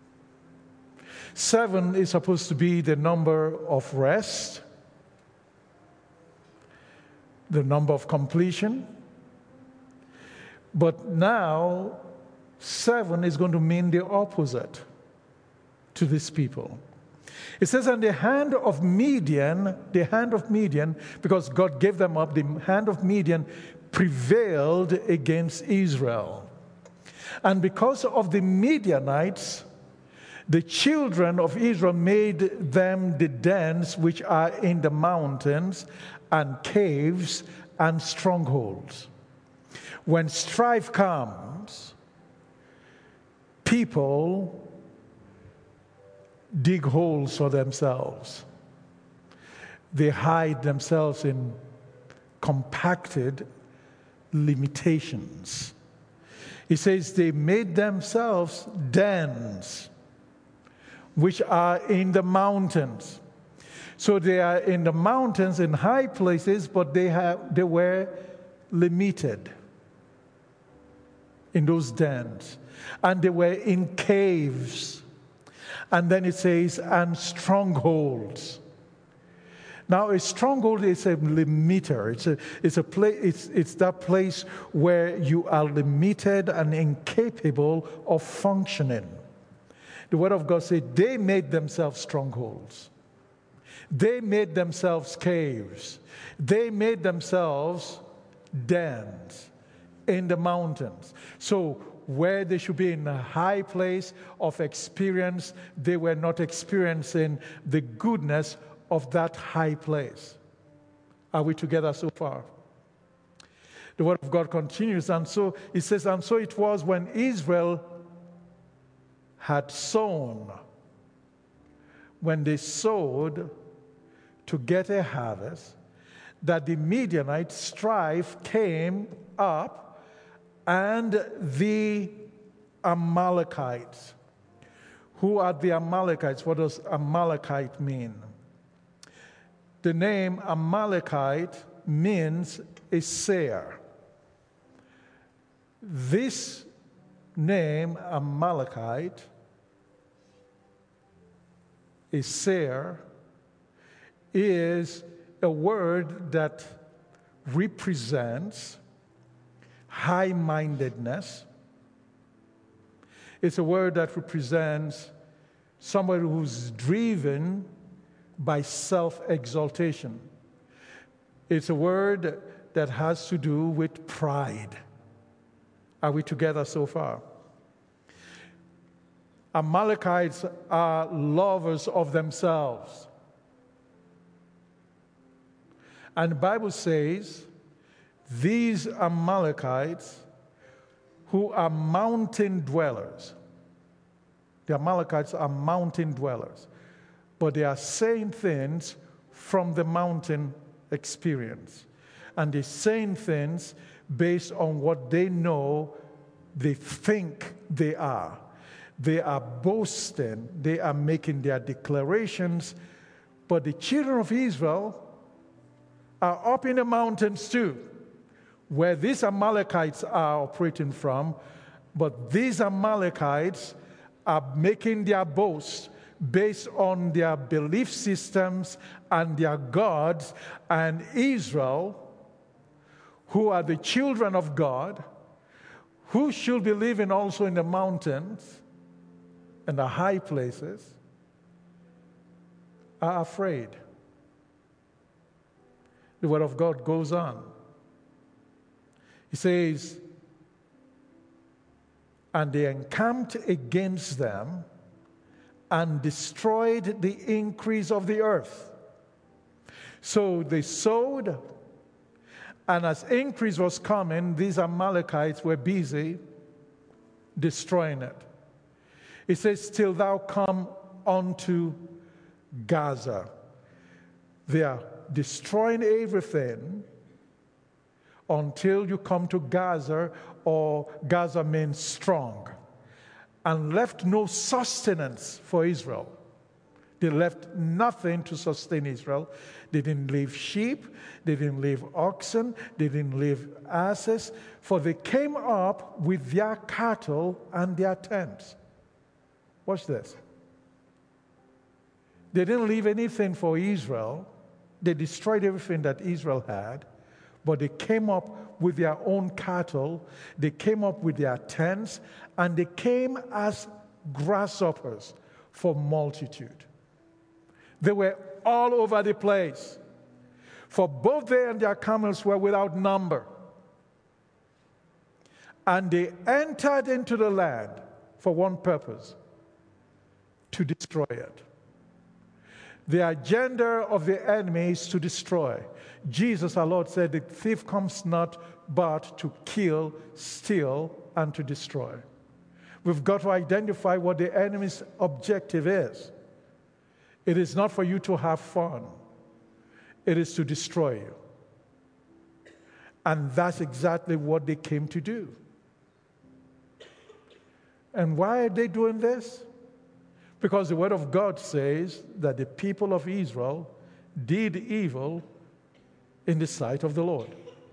7 is supposed to be the number of rest, the number of completion. But now, 7 is going to mean the opposite to these people. It says, and the hand of Midian, because God gave them up, the hand of Midian prevailed against Israel. And because of the Midianites, the children of Israel made them the dens which are in the mountains and caves and strongholds. When strife comes, people dig holes for themselves. They hide themselves in compacted limitations. He says they made themselves dens which are in the mountains. So they are in the mountains in high places, but they were limited in those dens. And they were in caves. And then it says, and strongholds. Now, a stronghold is a limiter. It's that place where you are limited and incapable of functioning. The Word of God says they made themselves strongholds. They made themselves caves. They made themselves dens in the mountains. So where they should be in a high place of experience, they were not experiencing the goodness of that high place. Are we together so far? The Word of God continues, and so it says, and so it was when Israel had sown, when they sowed to get a harvest, that the Midianite strife came up, and the Amalekites. Who are the Amalekites? What does Amalekite mean? The name Amalekite means a seer. This name Amalekite, a seer, is a word that represents high-mindedness. It's a word that represents somebody who's driven by self-exaltation. It's a word that has to do with pride. Are we together so far? Amalekites are lovers of themselves. And the Bible says these Amalekites who are mountain dwellers, the Amalekites are mountain dwellers, but they are saying things from the mountain experience. And they're saying things based on what they know, they think they are. They are boasting, they are making their declarations, but the children of Israel are up in the mountains too, where these Amalekites are operating from, but these Amalekites are making their boast based on their belief systems and their gods, and Israel, who are the children of God, who should be living also in the mountains and the high places, are afraid. The word of God goes on. He says, and they encamped against them and destroyed the increase of the earth. So they sowed, and as increase was coming, these Amalekites were busy destroying it. It says, till thou come unto Gaza. They are destroying everything until you come to Gaza, or Gaza means strong, and left no sustenance for Israel. They left nothing to sustain Israel. They didn't leave sheep, they didn't leave oxen, they didn't leave asses, for they came up with their cattle and their tents. Watch this. They didn't leave anything for Israel. They destroyed everything that Israel had, but they came up with their own cattle, they came up with their tents, and they came as grasshoppers for multitude. They were all over the place, for both they and their camels were without number. And they entered into the land for one purpose, to destroy it. The agenda of the enemy is to destroy. Jesus, our Lord, said, the thief comes not but to kill, steal, and to destroy. We've got to identify what the enemy's objective is. It is not for you to have fun. It is to destroy you. And that's exactly what they came to do. And why are they doing this? Because the Word of God says that the people of Israel did evil in the sight of the Lord.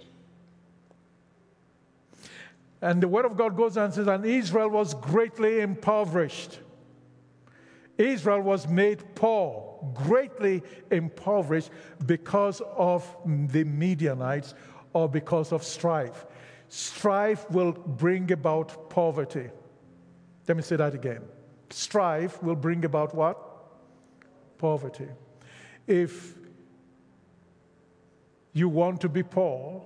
And the Word of God goes on and says, and Israel was greatly impoverished. Israel was made poor, greatly impoverished because of the Midianites or because of strife. Strife will bring about poverty. Let me say that again. Strife will bring about what? Poverty. If you want to be poor,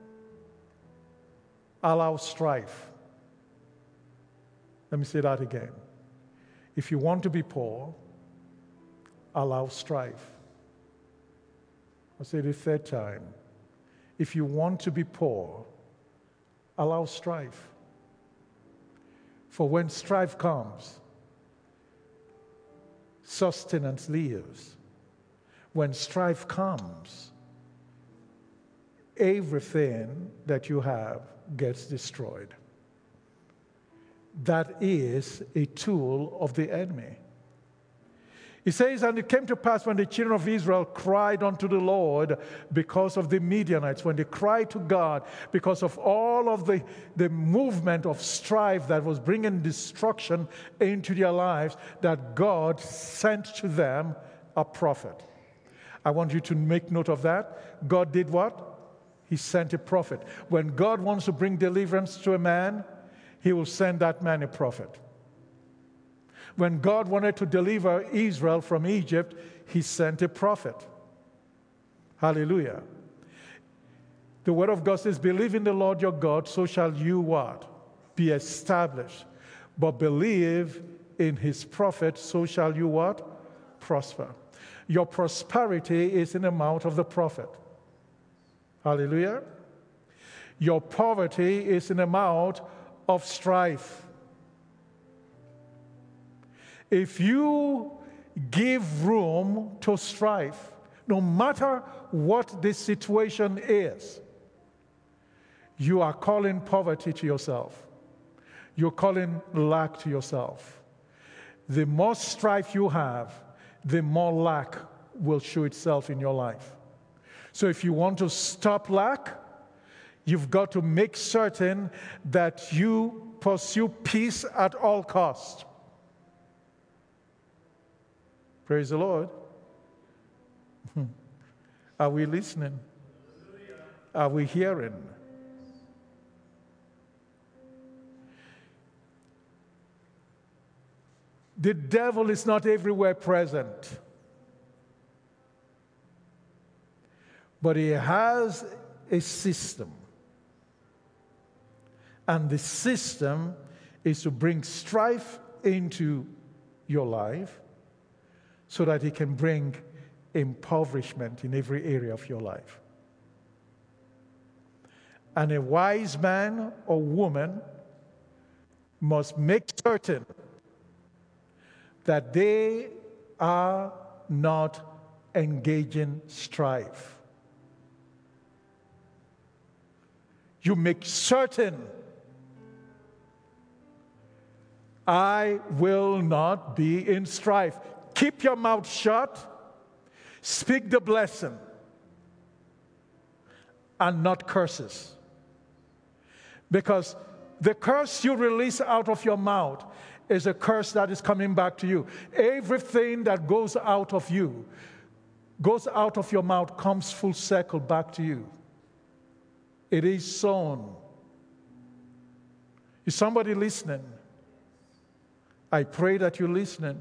allow strife. Let me say that again. If you want to be poor, allow strife. I'll say it a third time. If you want to be poor, allow strife. For when strife comes, sustenance leaves. When strife comes, everything that you have gets destroyed. That is a tool of the enemy. He says, and it came to pass when the children of Israel cried unto the Lord because of the Midianites, when they cried to God because of all of the movement of strife that was bringing destruction into their lives, that God sent to them a prophet. I want you to make note of that. God did what? He sent a prophet. When God wants to bring deliverance to a man, He will send that man a prophet. When God wanted to deliver Israel from Egypt, He sent a prophet. Hallelujah. The Word of God says, believe in the Lord your God, so shall you what? Be established. But believe in His prophet, so shall you what? Prosper. Your prosperity is in the mouth of the prophet. Hallelujah. Your poverty is in the mouth of strife. If you give room to strife, no matter what the situation is, you are calling poverty to yourself. You're calling lack to yourself. The more strife you have, the more lack will show itself in your life. So if you want to stop lack, you've got to make certain that you pursue peace at all costs. Praise the Lord. Are we listening? Are we hearing? The devil is not everywhere present, but he has a system. And the system is to bring strife into your life so that he can bring impoverishment in every area of your life. And a wise man or woman must make certain that they are not engaging strife. You make certain, I will not be in strife. Keep your mouth shut, speak the blessing, and not curses. Because the curse you release out of your mouth is a curse that is coming back to you. Everything that goes out of you, goes out of your mouth, comes full circle back to you. It is sown. Is somebody listening? I pray that you're listening.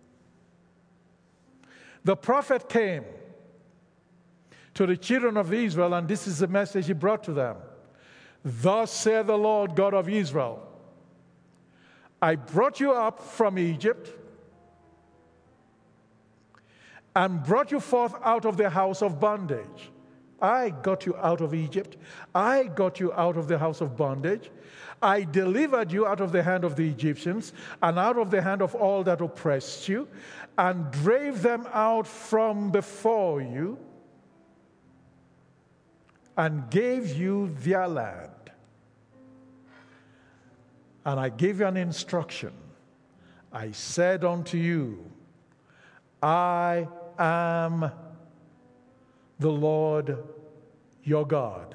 The prophet came to the children of Israel, and this is the message he brought to them. Thus saith the Lord God of Israel, I brought you up from Egypt and brought you forth out of the house of bondage. I got you out of Egypt. I got you out of the house of bondage. I delivered you out of the hand of the Egyptians and out of the hand of all that oppressed you, and drave them out from before you, and gave you their land. And I gave you an instruction. I said unto you, I am the Lord your God.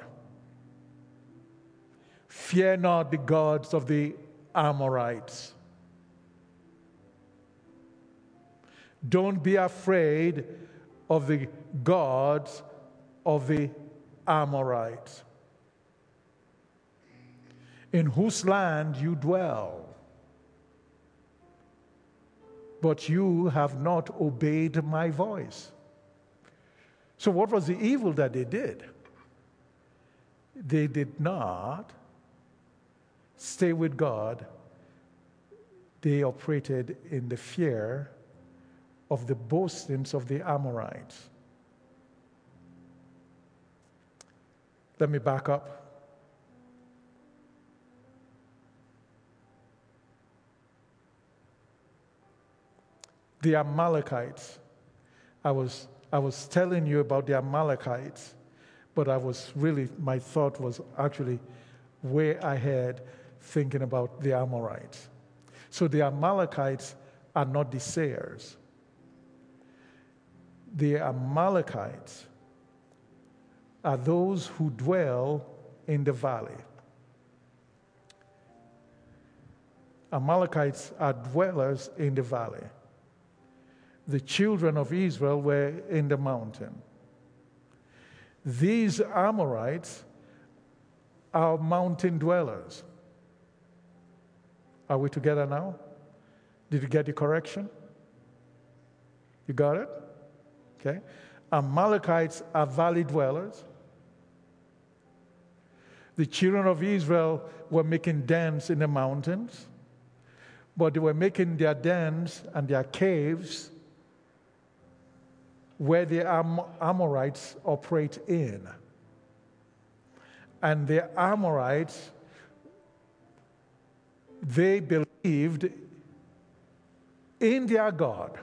Fear not the gods of the Amorites. Don't be afraid of the gods of the Amorites, in whose land you dwell. But you have not obeyed my voice. So what was the evil that they did? They did not stay with God. They operated in the fear of the boastings of the Amorites. Let me back up. The Amalekites. I was telling you about the Amalekites, but my thought was actually way ahead, thinking about the Amorites. So the Amalekites are not the sayers. The Amalekites are those who dwell in the valley. Amalekites are dwellers in the valley. The children of Israel were in the mountain. These Amorites are mountain dwellers. Are we together now? Did you get the correction? You got it? Okay. Amalekites are valley dwellers. The children of Israel were making dens in the mountains, but they were making their dens and their caves where the Amorites operate in. And the Amorites, they believed in their God,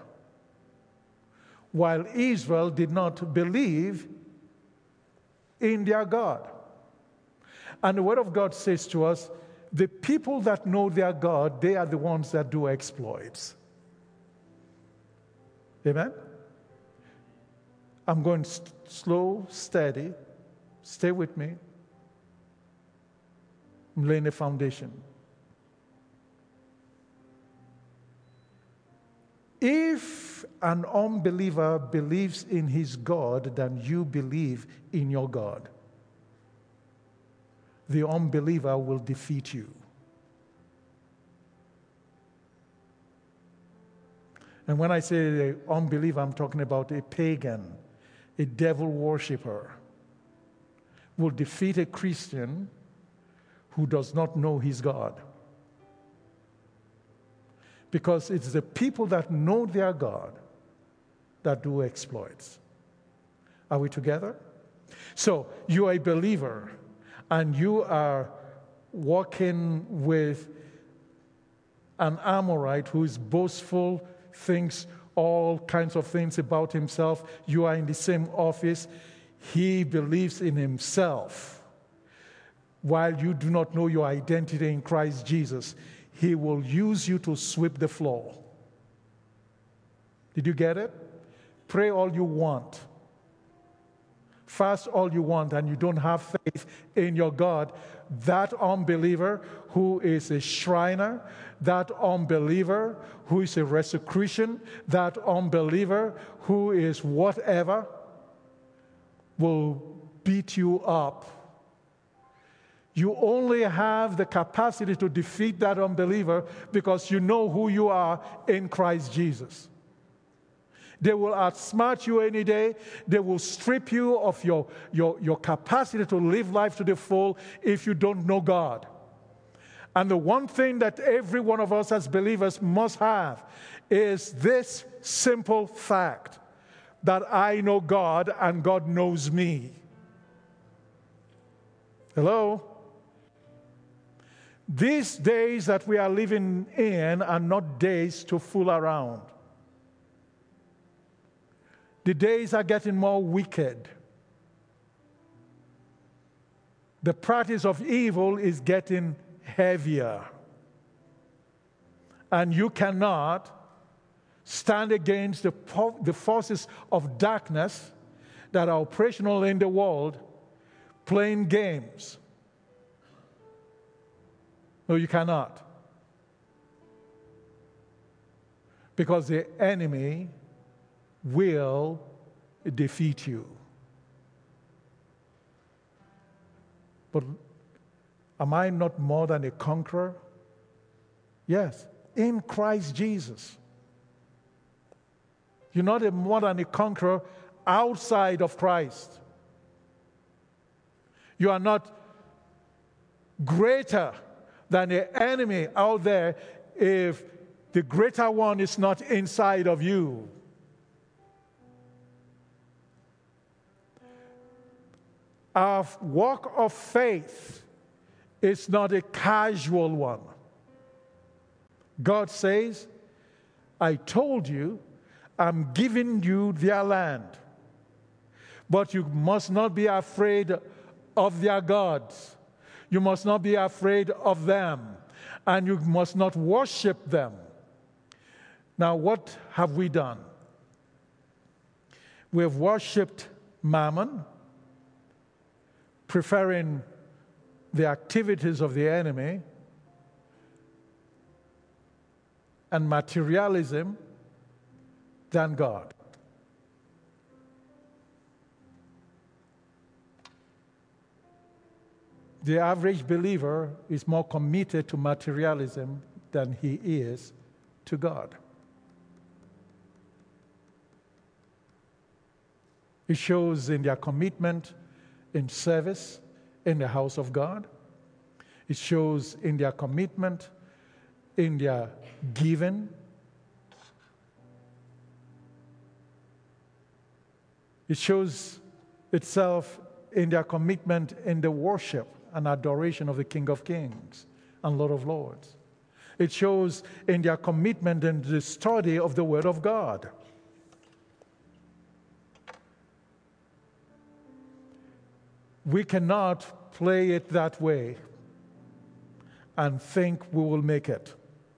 while Israel did not believe in their God. And the Word of God says to us, the people that know their God, they are the ones that do exploits. Amen? I'm going slow, steady. Stay with me. I'm laying the foundation. If if an unbeliever believes in his God than you believe in your God, the unbeliever will defeat you. And when I say the unbeliever, I'm talking about a pagan, a devil worshiper, will defeat a Christian who does not know his God. Because it's the people that know their God that do exploits. Are we together? So you are a believer and you are walking with an Amorite who is boastful, thinks all kinds of things about himself. You are in the same office. He believes in himself. While you do not know your identity in Christ Jesus, he will use you to sweep the floor. Did you get it? Pray all you want. Fast all you want, and you don't have faith in your God. That unbeliever who is a Shriner, that unbeliever who is a Rosicrucian, that unbeliever who is whatever, will beat you up. You only have the capacity to defeat that unbeliever because you know who you are in Christ Jesus. They will outsmart you any day. They will strip you of your capacity to live life to the full if you don't know God. And the one thing that every one of us as believers must have is this simple fact, that I know God and God knows me. Hello? These days that we are living in are not days to fool around. The days are getting more wicked. The practice of evil is getting heavier. And you cannot stand against the forces of darkness that are operational in the world playing games. No, you cannot. Because the enemy will defeat you. But am I not more than a conqueror? Yes, in Christ Jesus. You're not more than a conqueror outside of Christ. You are not greater than the enemy out there if the greater one is not inside of you. Our walk of faith is not a casual one. God says, I told you, I'm giving you their land. But you must not be afraid of their gods. You must not be afraid of them. And you must not worship them. Now, what have we done? We have worshipped Mammon, preferring the activities of the enemy, and materialism than God. The average believer is more committed to materialism than he is to God. It shows in their commitment in service in the house of God. It shows in their commitment in their giving. It shows itself in their commitment in the worship and adoration of the King of Kings and Lord of Lords. It shows in their commitment in the study of the Word of God. We cannot play it that way and think we will make it.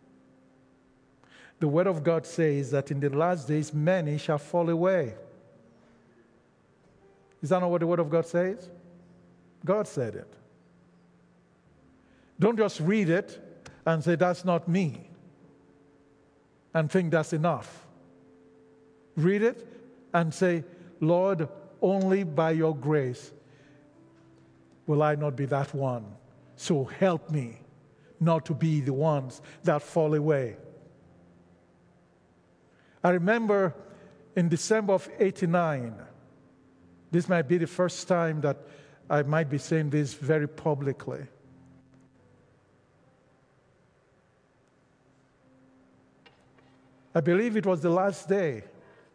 The Word of God says that in the last days many shall fall away. Is that not what the Word of God says? God said it. Don't just read it and say, that's not me, and think that's enough. read it and say, Lord, only by your grace will I not be that one. So help me not to be the ones that fall away. I remember in December of 89, this might be the first time that I might be saying this very publicly. I believe it was the last day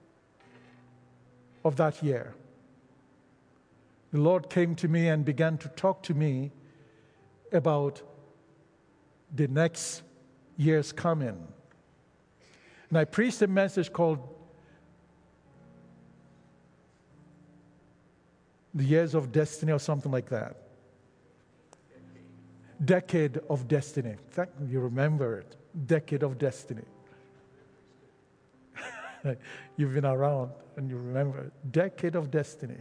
of that year. The Lord came to me and began to talk to me about the next year's coming. And I preached a message called The Years of Destiny or something like that. Decade of Destiny. You remember it. Decade of Destiny. You've been around and you remember it. Decade of Destiny.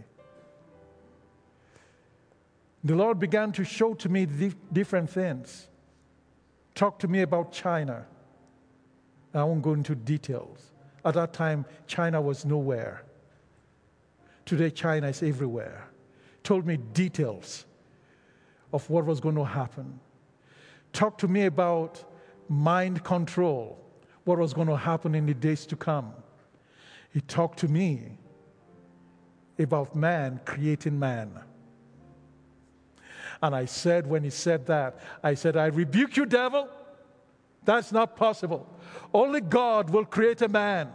The Lord began to show to me different things. Talk to me about China. I won't go into details. At that time, China was nowhere. Today, China is everywhere. Told me details of what was going to happen. Talk to me about mind control, what was going to happen in the days to come. He talked to me about man creating man. And I said, when he said that, I said, I rebuke you, devil. That's not possible. Only God will create a man.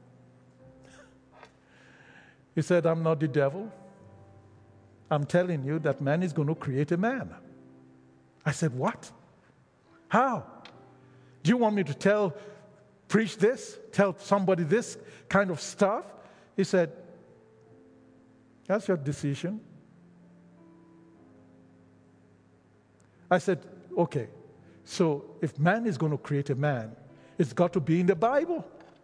He said, I'm not the devil. I'm telling you that man is going to create a man. I said, what? How? Do you want me to preach this, tell somebody this kind of stuff? He said, that's your decision. I said, okay, so if man is going to create a man, it's got to be in the Bible.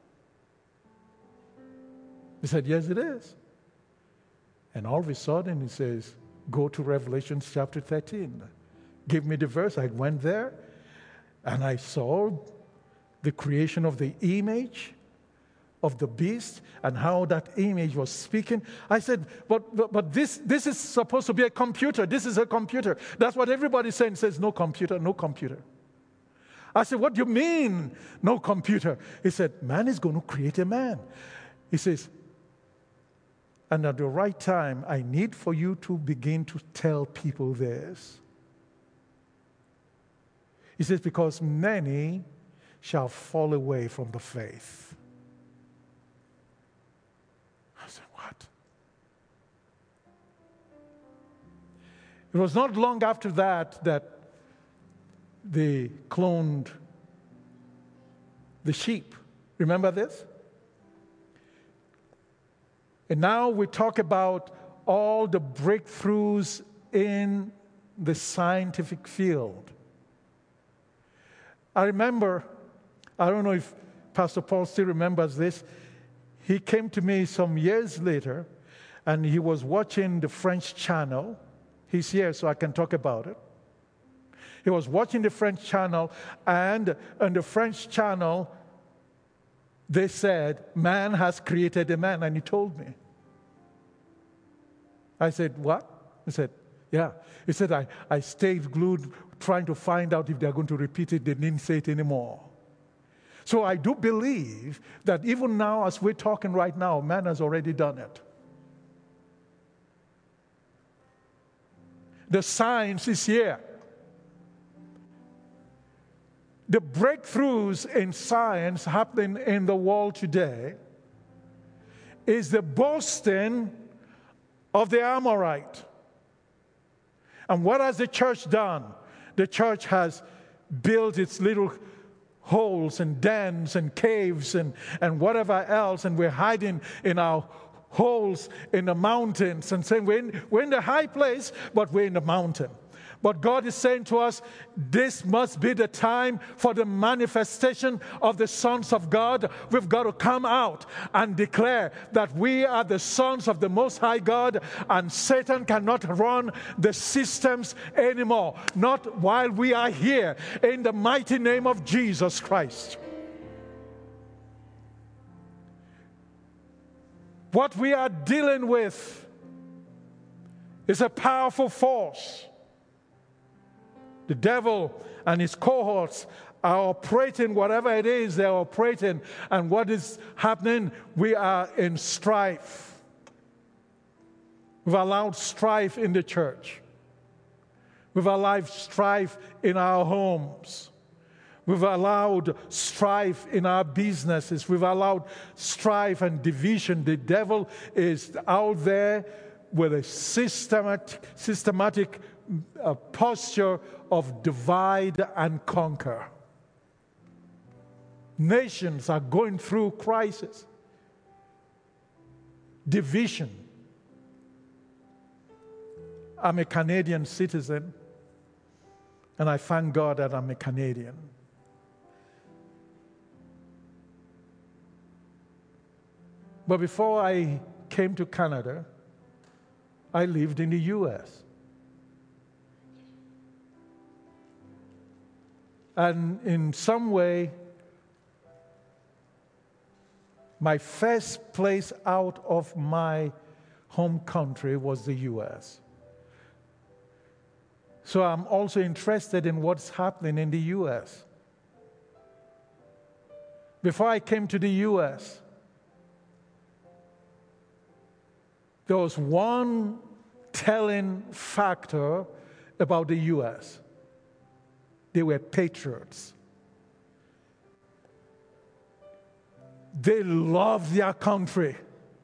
He said, yes, it is. And all of a sudden he says, go to Revelation chapter 13. Give me the verse. I went there and I saw the creation of the image of the beast and how that image was speaking. I said, but this is supposed to be a computer. This is a computer. That's what everybody's saying. Says, no computer, no computer. I said, what do you mean, no computer? He said, man is going to create a man. He says, and at the right time, I need for you to begin to tell people this. He says, because many shall fall away from the faith. I said, what? It was not long after that they cloned the sheep. Remember this? And now we talk about all the breakthroughs in the scientific field. I remember, I don't know if Pastor Paul still remembers this, he came to me some years later and he was watching the French channel. He's here so I can talk about it. He was watching the French channel, and on the French channel, they said, man has created a man, and he told me. I said, what? He said, yeah. He said, I stayed glued trying to find out if they're going to repeat it. They didn't say it anymore. So I do believe that even now, as we're talking right now, man has already done it. The science is here. The breakthroughs in science happening in the world today is the boasting of the Amorite. And what has the church done? The church has built its little holes and dens and caves and whatever else, and we're hiding in our holes in the mountains and saying we're in the high place, but we're in the mountain. But God is saying to us, this must be the time for the manifestation of the sons of God. We've got to come out and declare that we are the sons of the Most High God, and Satan cannot run the systems anymore, not while we are here, in the mighty name of Jesus Christ. What we are dealing with is a powerful force. The devil and his cohorts are operating whatever it is they're operating, and what is happening, we are in strife. We've allowed strife in the church. We've allowed strife in our homes. We've allowed strife in our businesses. We've allowed strife and division. The devil is out there with a systematic posture of divide and conquer. Nations are going through crisis, division. I'm a Canadian citizen, and I thank God that I'm a Canadian. But before I came to Canada, I lived in the U.S. And in some way, my first place out of my home country was the U.S. So I'm also interested in what's happening in the U.S. Before I came to the U.S., there was one telling factor about the U.S. They were patriots. They loved their country.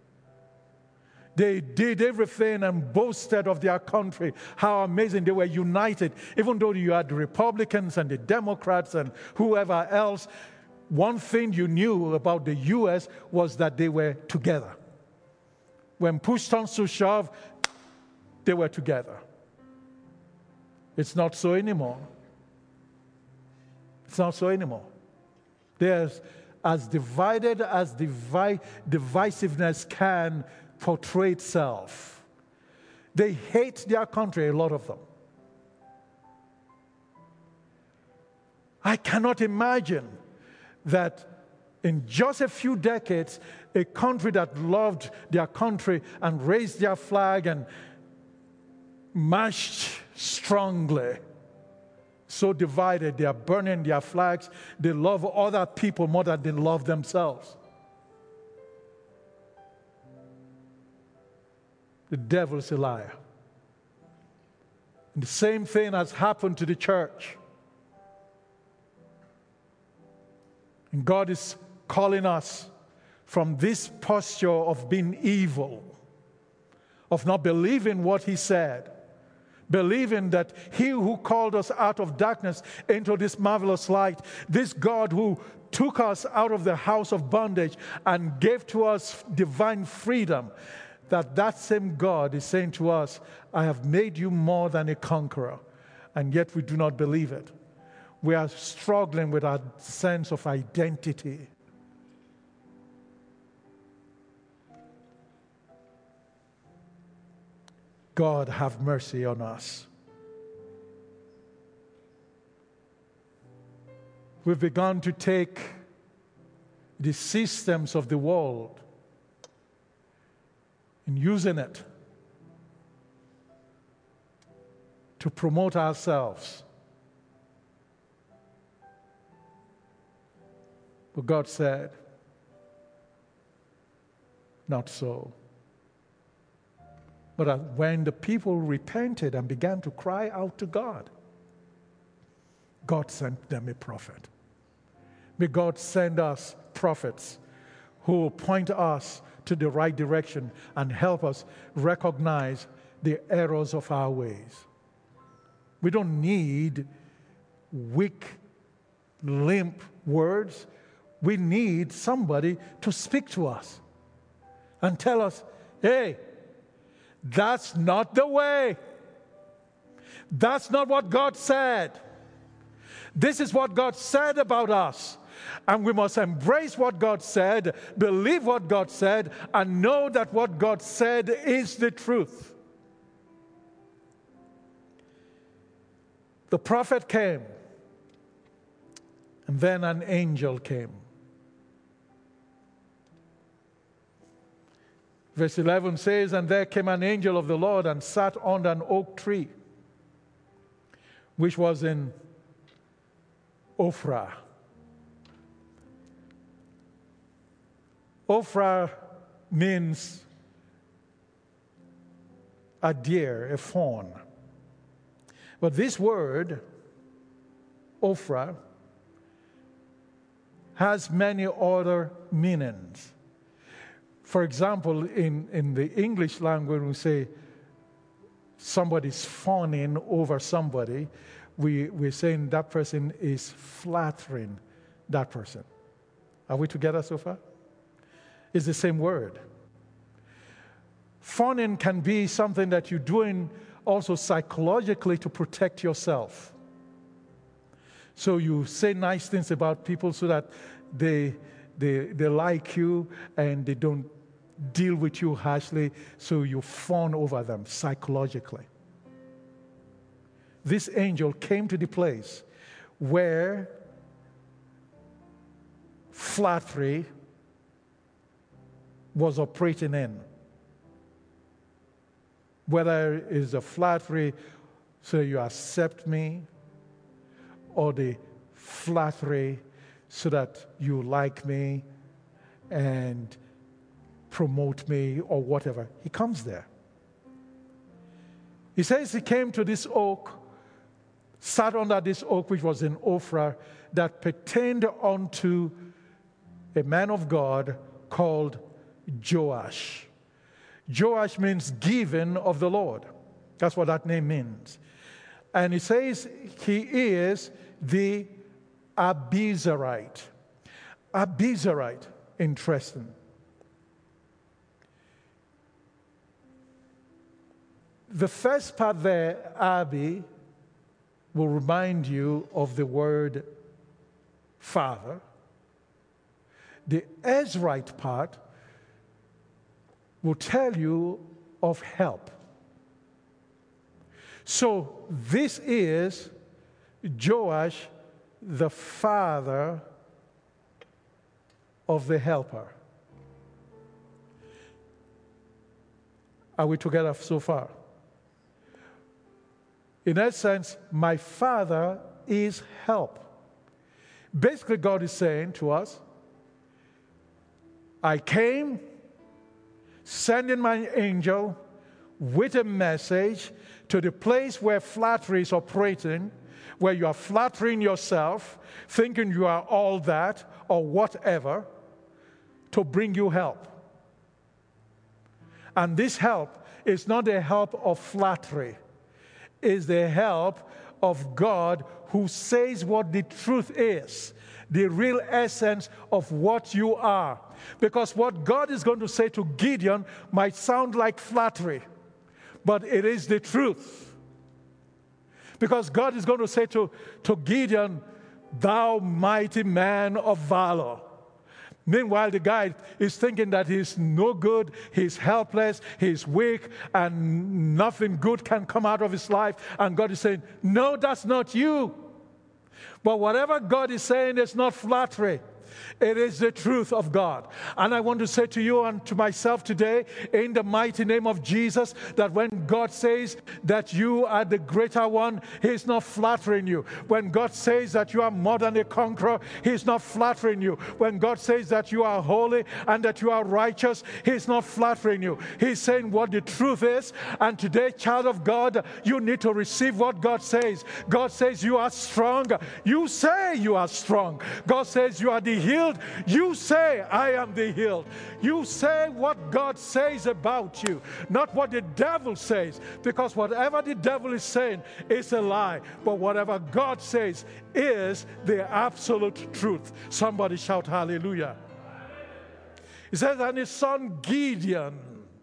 They did everything and boasted of their country, how amazing they were united. Even though you had the Republicans and the Democrats and whoever else, one thing you knew about the U.S. was that they were together. When push comes to shove, they were together. It's not so anymore. It's not so anymore. There's as divided as divisiveness can portray itself. They hate their country, a lot of them. I cannot imagine that in just a few decades, a country that loved their country and raised their flag and marched strongly, so divided, they are burning their flags. They love other people more than they love themselves. The devil is a liar. And the same thing has happened to the church. And God is calling us from this posture of being evil, of not believing what He said, believing that He who called us out of darkness into this marvelous light, this God who took us out of the house of bondage and gave to us divine freedom, that same God is saying to us, I have made you more than a conqueror, and yet we do not believe it. We are struggling with our sense of identity. God, have mercy on us. We've begun to take the systems of the world and using it to promote ourselves. But God said, not so. But when the people repented and began to cry out to God, God sent them a prophet. May God send us prophets who will point us to the right direction and help us recognize the errors of our ways. We don't need weak, limp words. We need somebody to speak to us and tell us, hey, that's not the way. That's not what God said. This is what God said about us. And we must embrace what God said, believe what God said, and know that what God said is the truth. The prophet came, and then an angel came. Verse 11 says, "And there came an angel of the Lord and sat under an oak tree, which was in Ophrah." Ophrah means a deer, a fawn. But this word, Ophrah, has many other meanings. For example, in the English language, we say somebody's fawning over somebody. We're saying that person is flattering that person. Are we together so far? It's the same word. Fawning can be something that you're doing also psychologically to protect yourself. So you say nice things about people so that they like you and they don't deal with you harshly, so you fawn over them psychologically. This angel came to the place where flattery was operating in. Whether it's a flattery so you accept me, or the flattery so that you like me and promote me, or whatever. He comes there. He says he came to this oak, sat under this oak which was in Ophrah, that pertained unto a man of God called Joash. Joash means given of the Lord. That's what that name means. And he says he is the Abizarite. Abizarite, interesting. The first part there, Abi, will remind you of the word father. The Ezrite part will tell you of help. So this is Joash, the father of the helper. Are we together so far? In essence, my father is help. Basically, God is saying to us, I came sending my angel with a message to the place where flattery is operating, where you are flattering yourself, thinking you are all that or whatever, to bring you help. And this help is not the help of flattery. Is the help of God who says what the truth is, the real essence of what you are. Because what God is going to say to Gideon might sound like flattery, but it is the truth. Because God is going to say to Gideon, thou mighty man of valor. Meanwhile, the guy is thinking that he's no good, he's helpless, he's weak, and nothing good can come out of his life. And God is saying, no, that's not you. But whatever God is saying is not flattery. It is the truth of God. And I want to say to you and to myself today, in the mighty name of Jesus, that when God says that you are the greater one, He's not flattering you. When God says that you are more than a conqueror, He's not flattering you. When God says that you are holy and that you are righteous, He's not flattering you. He's saying what the truth is. And today, child of God, you need to receive what God says. God says you are strong. You say you are strong. God says you are the healed. You say, I am the healed. You say what God says about you, not what the devil says, because whatever the devil is saying is a lie, but whatever God says is the absolute truth. Somebody shout hallelujah. He says, and his son Gideon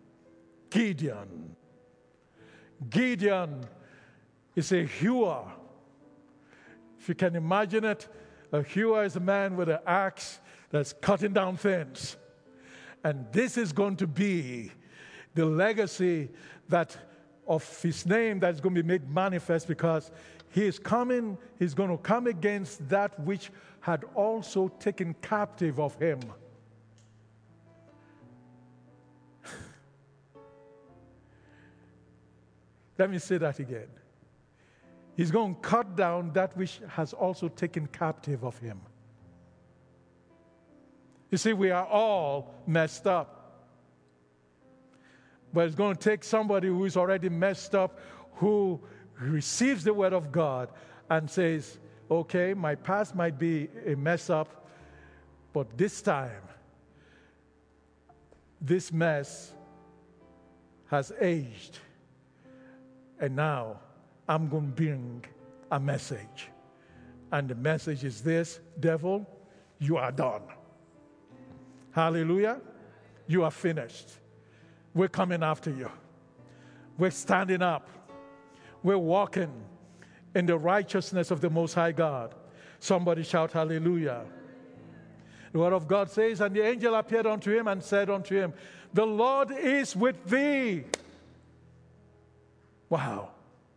is a hewer. If you can imagine it, a hewer is a man with an axe that's cutting down things. And this is going to be the legacy that of his name that's going to be made manifest, because he is coming, he's going to come against that which had also taken captive of him. Let me say that again. He's going to cut down that which has also taken captive of him. You see, we are all messed up. But it's going to take somebody who is already messed up, who receives the word of God and says, okay, my past might be a mess up, but this time, this mess has aged. And now I'm going to bring a message. And the message is this: devil, you are done. Hallelujah. You are finished. We're coming after you. We're standing up. We're walking in the righteousness of the Most High God. Somebody shout hallelujah. The word of God says, and the angel appeared unto him and said unto him, the Lord is with thee. Wow.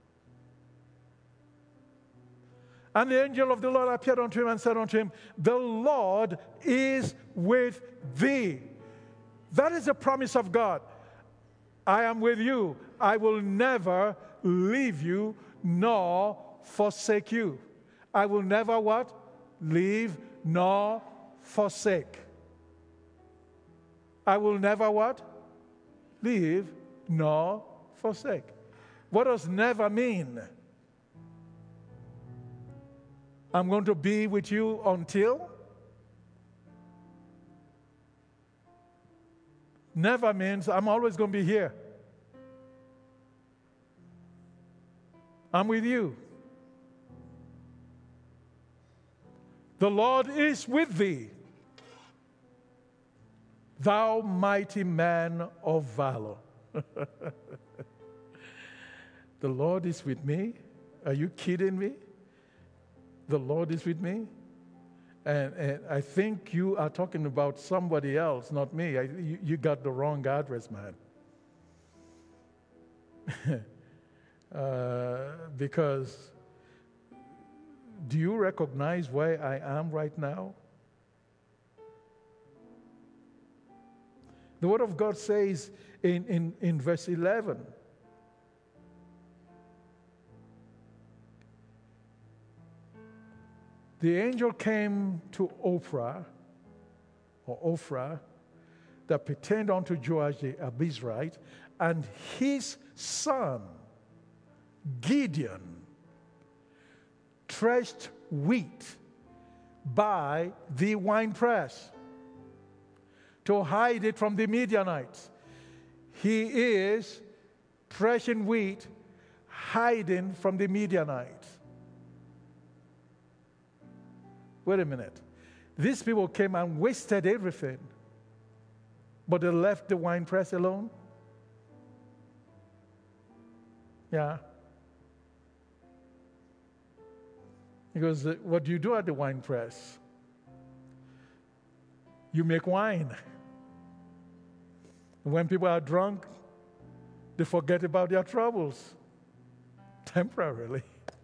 And the angel of the Lord appeared unto him and said unto him, the Lord is with thee. That is the promise of God. I am with you. I will never leave you nor forsake you. I will never what? Leave nor forsake. I will never what? Leave nor forsake. What does never mean? I'm going to be with you until? Never means I'm always going to be here. I'm with you. The Lord is with thee, thou mighty man of valor. The Lord is with me? Are you kidding me? The Lord is with me? And I think you are talking about somebody else, not me. You got the wrong address, man. Because do you recognize where I am right now? The Word of God says in verse 11, the angel came to Ophrah, that pertained unto Joash the Abizrite, and his son, Gideon, threshed wheat by the winepress to hide it from the Midianites. He is threshing wheat, hiding from the Midianites. Wait a minute. These people came and wasted everything, but they left the winepress alone? Yeah. Because what do you do at the winepress? You make wine. When people are drunk, they forget about their troubles temporarily.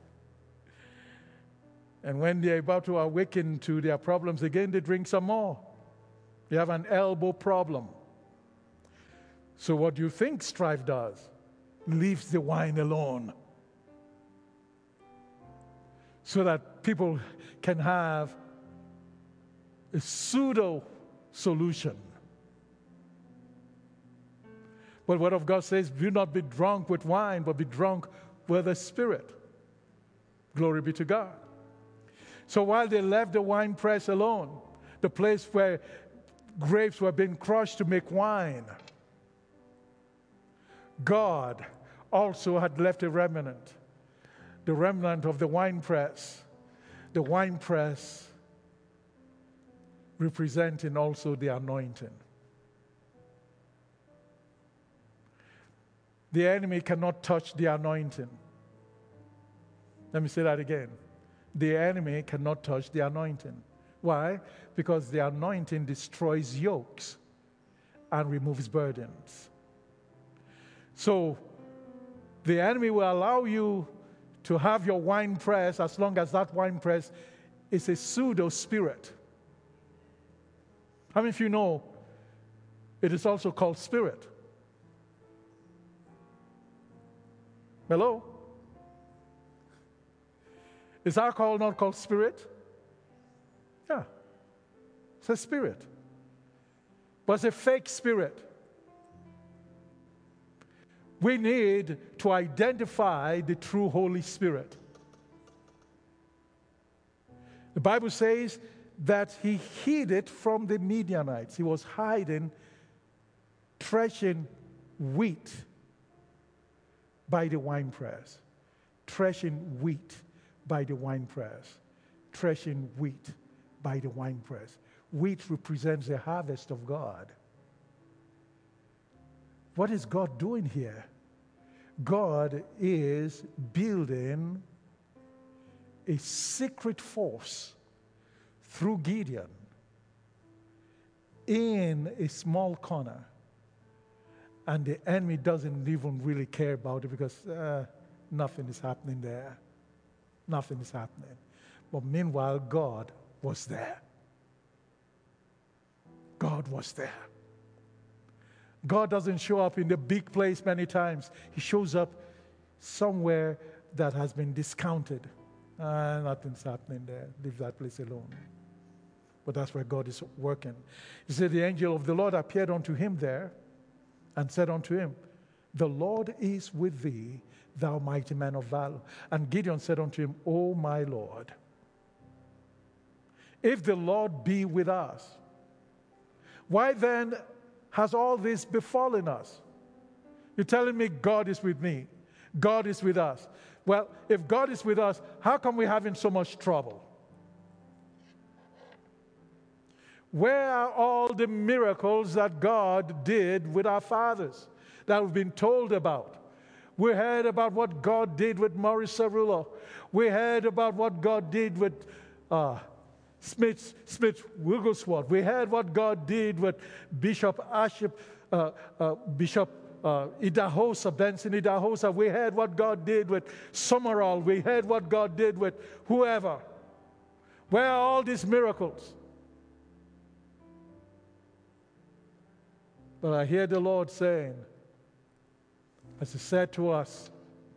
And when they're about to awaken to their problems again, they drink some more. They have an elbow problem. So what do you think strife does? Leaves the wine alone, so that people can have a pseudo solution. But the Word of God says, do not be drunk with wine, but be drunk with the Spirit. Glory be to God. So while they left the wine press alone, the place where grapes were being crushed to make wine, God also had left a remnant, the remnant of the wine press representing also the anointing. The enemy cannot touch the anointing. Let me say that again. The enemy cannot touch the anointing. Why? Because the anointing destroys yokes and removes burdens. So the enemy will allow you to have your wine press as long as that wine press is a pseudo spirit. How many of you know it is also called spirit? Hello? Is alcohol not called spirit? Yeah. It's a spirit. But it's a fake spirit. We need to identify the true Holy Spirit. The Bible says that he hid it from the Midianites. He was hiding, threshing wheat by the winepress. Threshing wheat by the winepress. Threshing wheat by the winepress. Wheat represents the harvest of God. What is God doing here? God is building a secret force through Gideon in a small corner. And the enemy doesn't even really care about it because nothing is happening there. Nothing is happening. But meanwhile, God was there. God was there. God doesn't show up in the big place many times. He shows up somewhere that has been discounted. Nothing's happening there. Leave that place alone. But that's where God is working. He said, the angel of the Lord appeared unto him there and said unto him, the Lord is with thee, thou mighty man of valor. And Gideon said unto him, O my Lord, if the Lord be with us, why then has all this befallen us? You're telling me God is with me. God is with us. Well, if God is with us, how come we're having so much trouble? Where are all the miracles that God did with our fathers that we've been told about? We heard about what God did with Maurice Cerullo. We heard about what God did with Smith Wigglesworth. We heard what God did with Bishop Idahosa, Benson Idahosa. We heard what God did with Summerall. We heard what God did with whoever. Where are all these miracles? But I hear the Lord saying, as He said to us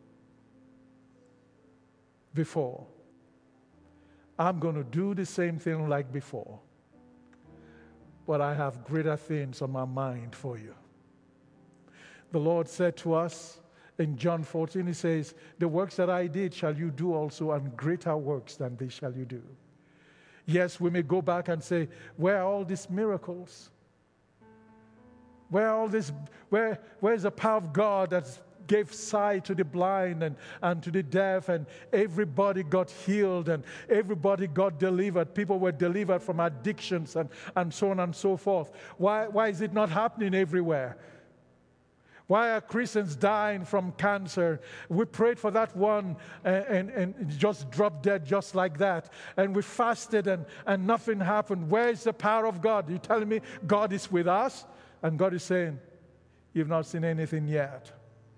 before, I'm going to do the same thing like before, but I have greater things on my mind for you. The Lord said to us in John 14, He says, the works that I did shall you do also, and greater works than these shall you do. Yes, we may go back and say, where are all these miracles? Where's the power of God that gave sight to the blind and to the deaf, and everybody got healed and everybody got delivered. People were delivered from addictions and so on and so forth. Why is it not happening everywhere? Why are Christians dying from cancer? We prayed for that one and just dropped dead just like that. And we fasted and nothing happened. Where is the power of God? You're telling me God is with us? And God is saying, you've not seen anything yet.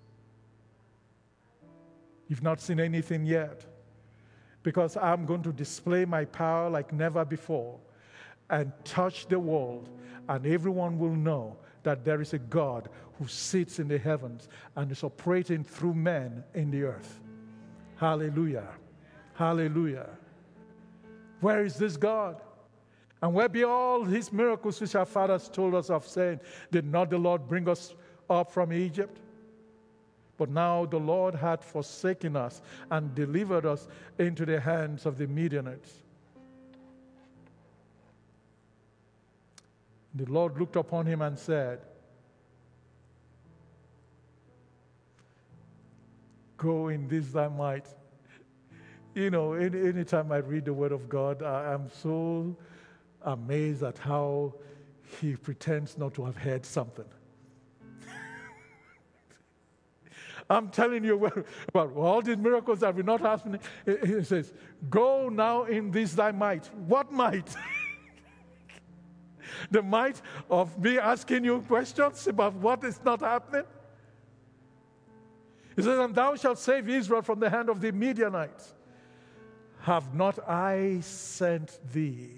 You've not seen anything yet. Because I'm going to display my power like never before and touch the world, and everyone will know that there is a God who sits in the heavens and is operating through men in the earth. Hallelujah. Hallelujah. Where is this God? And where be all His miracles which our fathers told us of, saying, did not the Lord bring us up from Egypt? But now the Lord hath forsaken us and delivered us into the hands of the Midianites. The Lord looked upon him and said, go in this thy might. You know, anytime I read the Word of God, I'm so amazed at how he pretends not to have heard something. I'm telling you about all these miracles that will not happen. He says, go now in this thy might. What might? The might of me asking you questions about what is not happening? He says, and thou shalt save Israel from the hand of the Midianites. Have not I sent thee?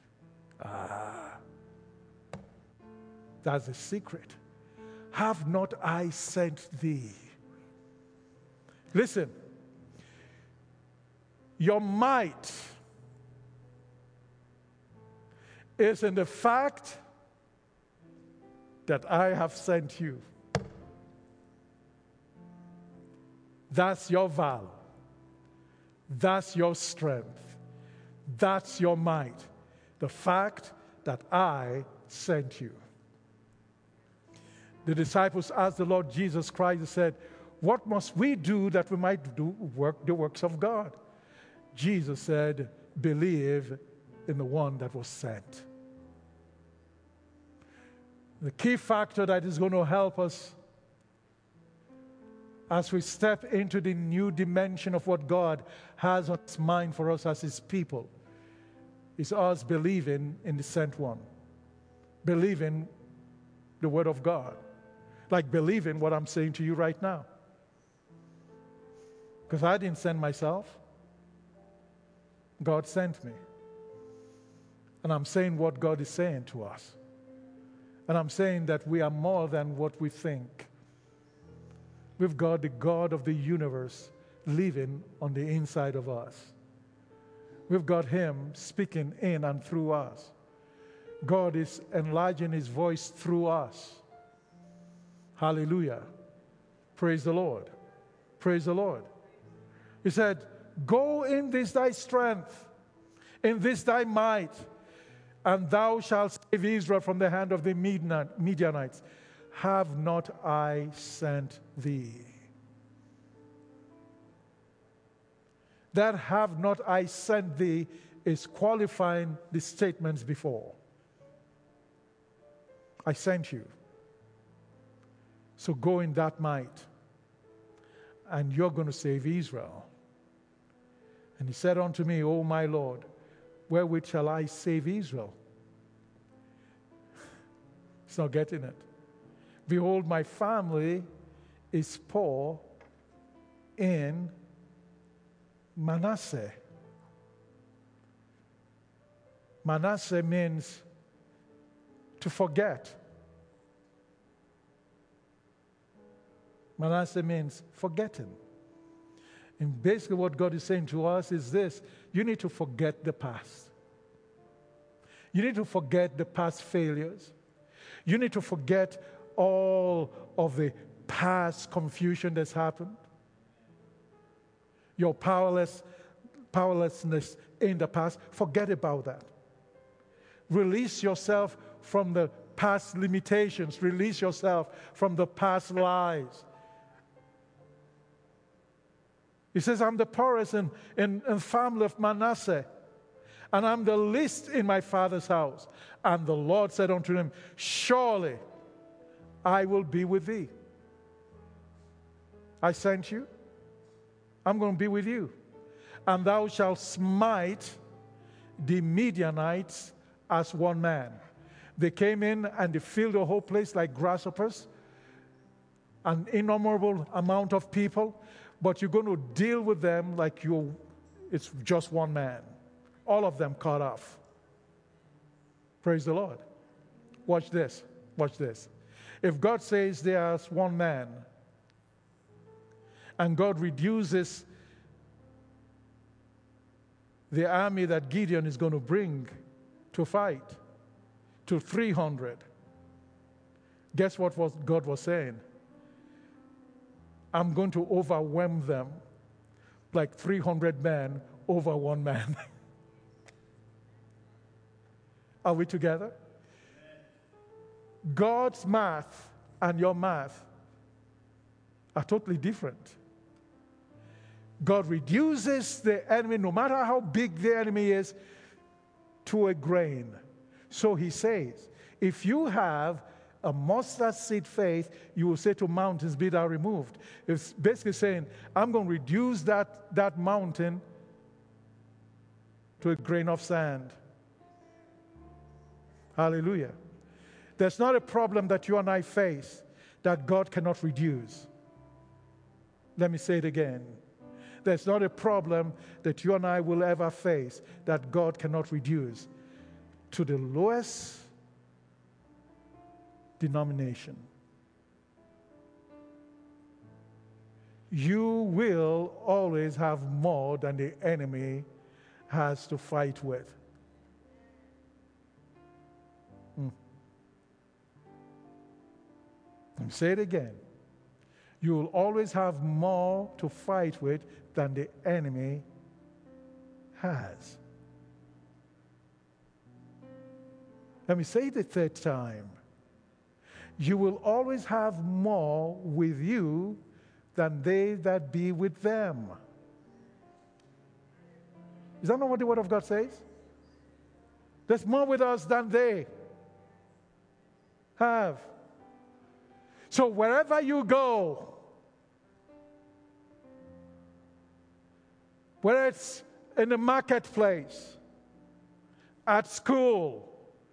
That's the secret. Have not I sent thee? Listen, your might is in the fact that I have sent you. That's your valor. That's your strength. That's your might. The fact that I sent you. The disciples asked the Lord Jesus Christ and said, what must we do that we might do the works of God? Jesus said, believe in the one that was sent. The key factor that is going to help us as we step into the new dimension of what God has on His mind for us as His people is us believing in the sent one. Believing the Word of God. Like believing what I'm saying to you right now. Because I didn't send myself. God sent me. And I'm saying what God is saying to us. And I'm saying that we are more than what we think. We've got the God of the universe living on the inside of us. We've got Him speaking in and through us. God is enlarging His voice through us. Hallelujah. Praise the Lord. Praise the Lord. He said, go in this thy strength, in this thy might, and thou shalt save Israel from the hand of the Midianites. Have not I sent thee? That have not I sent thee is qualifying the statements before. I sent you. So go in that might, and you're going to save Israel. And he said unto me, O my Lord, wherewith shall I save Israel? He's not getting it. Behold, my family is poor in Manasseh. Manasseh means to forget. Manasseh means forgetting. And basically what God is saying to us is this: you need to forget the past. You need to forget the past failures. You need to forget all of the past confusion that's happened. Your powerlessness in the past, forget about that. Release yourself from the past limitations. Release yourself from the past lies. He says, I'm the poorest in family of Manasseh, and I'm the least in my father's house. And the Lord said unto him, surely I will be with thee. I sent you. I'm going to be with you. And thou shalt smite the Midianites as one man. They came in and they filled the whole place like grasshoppers, an innumerable amount of people, but you're going to deal with them like it's just one man. All of them cut off. Praise the Lord. Watch this. Watch this. If God says there's one man, and God reduces the army that Gideon is going to bring to fight to 300, guess what God was saying? I'm going to overwhelm them like 300 men over one man. Are we together? God's math and your math are totally different. God reduces the enemy, no matter how big the enemy is, to a grain. So he says, if you have a mustard seed faith, you will say to mountains, be thou removed. It's basically saying, I'm going to reduce that mountain to a grain of sand. Hallelujah. There's not a problem that you and I face that God cannot reduce. Let me say it again. There's not a problem that you and I will ever face that God cannot reduce to the lowest denomination. you will always have more than the enemy has to fight with. Let me say it again. You will always have more to fight with than the enemy has. Let me say it the third time. You will always have more with you than they that be with them. Is that not what the Word of God says? There's more with us than they have. So wherever you go, whether it's in the marketplace, at school,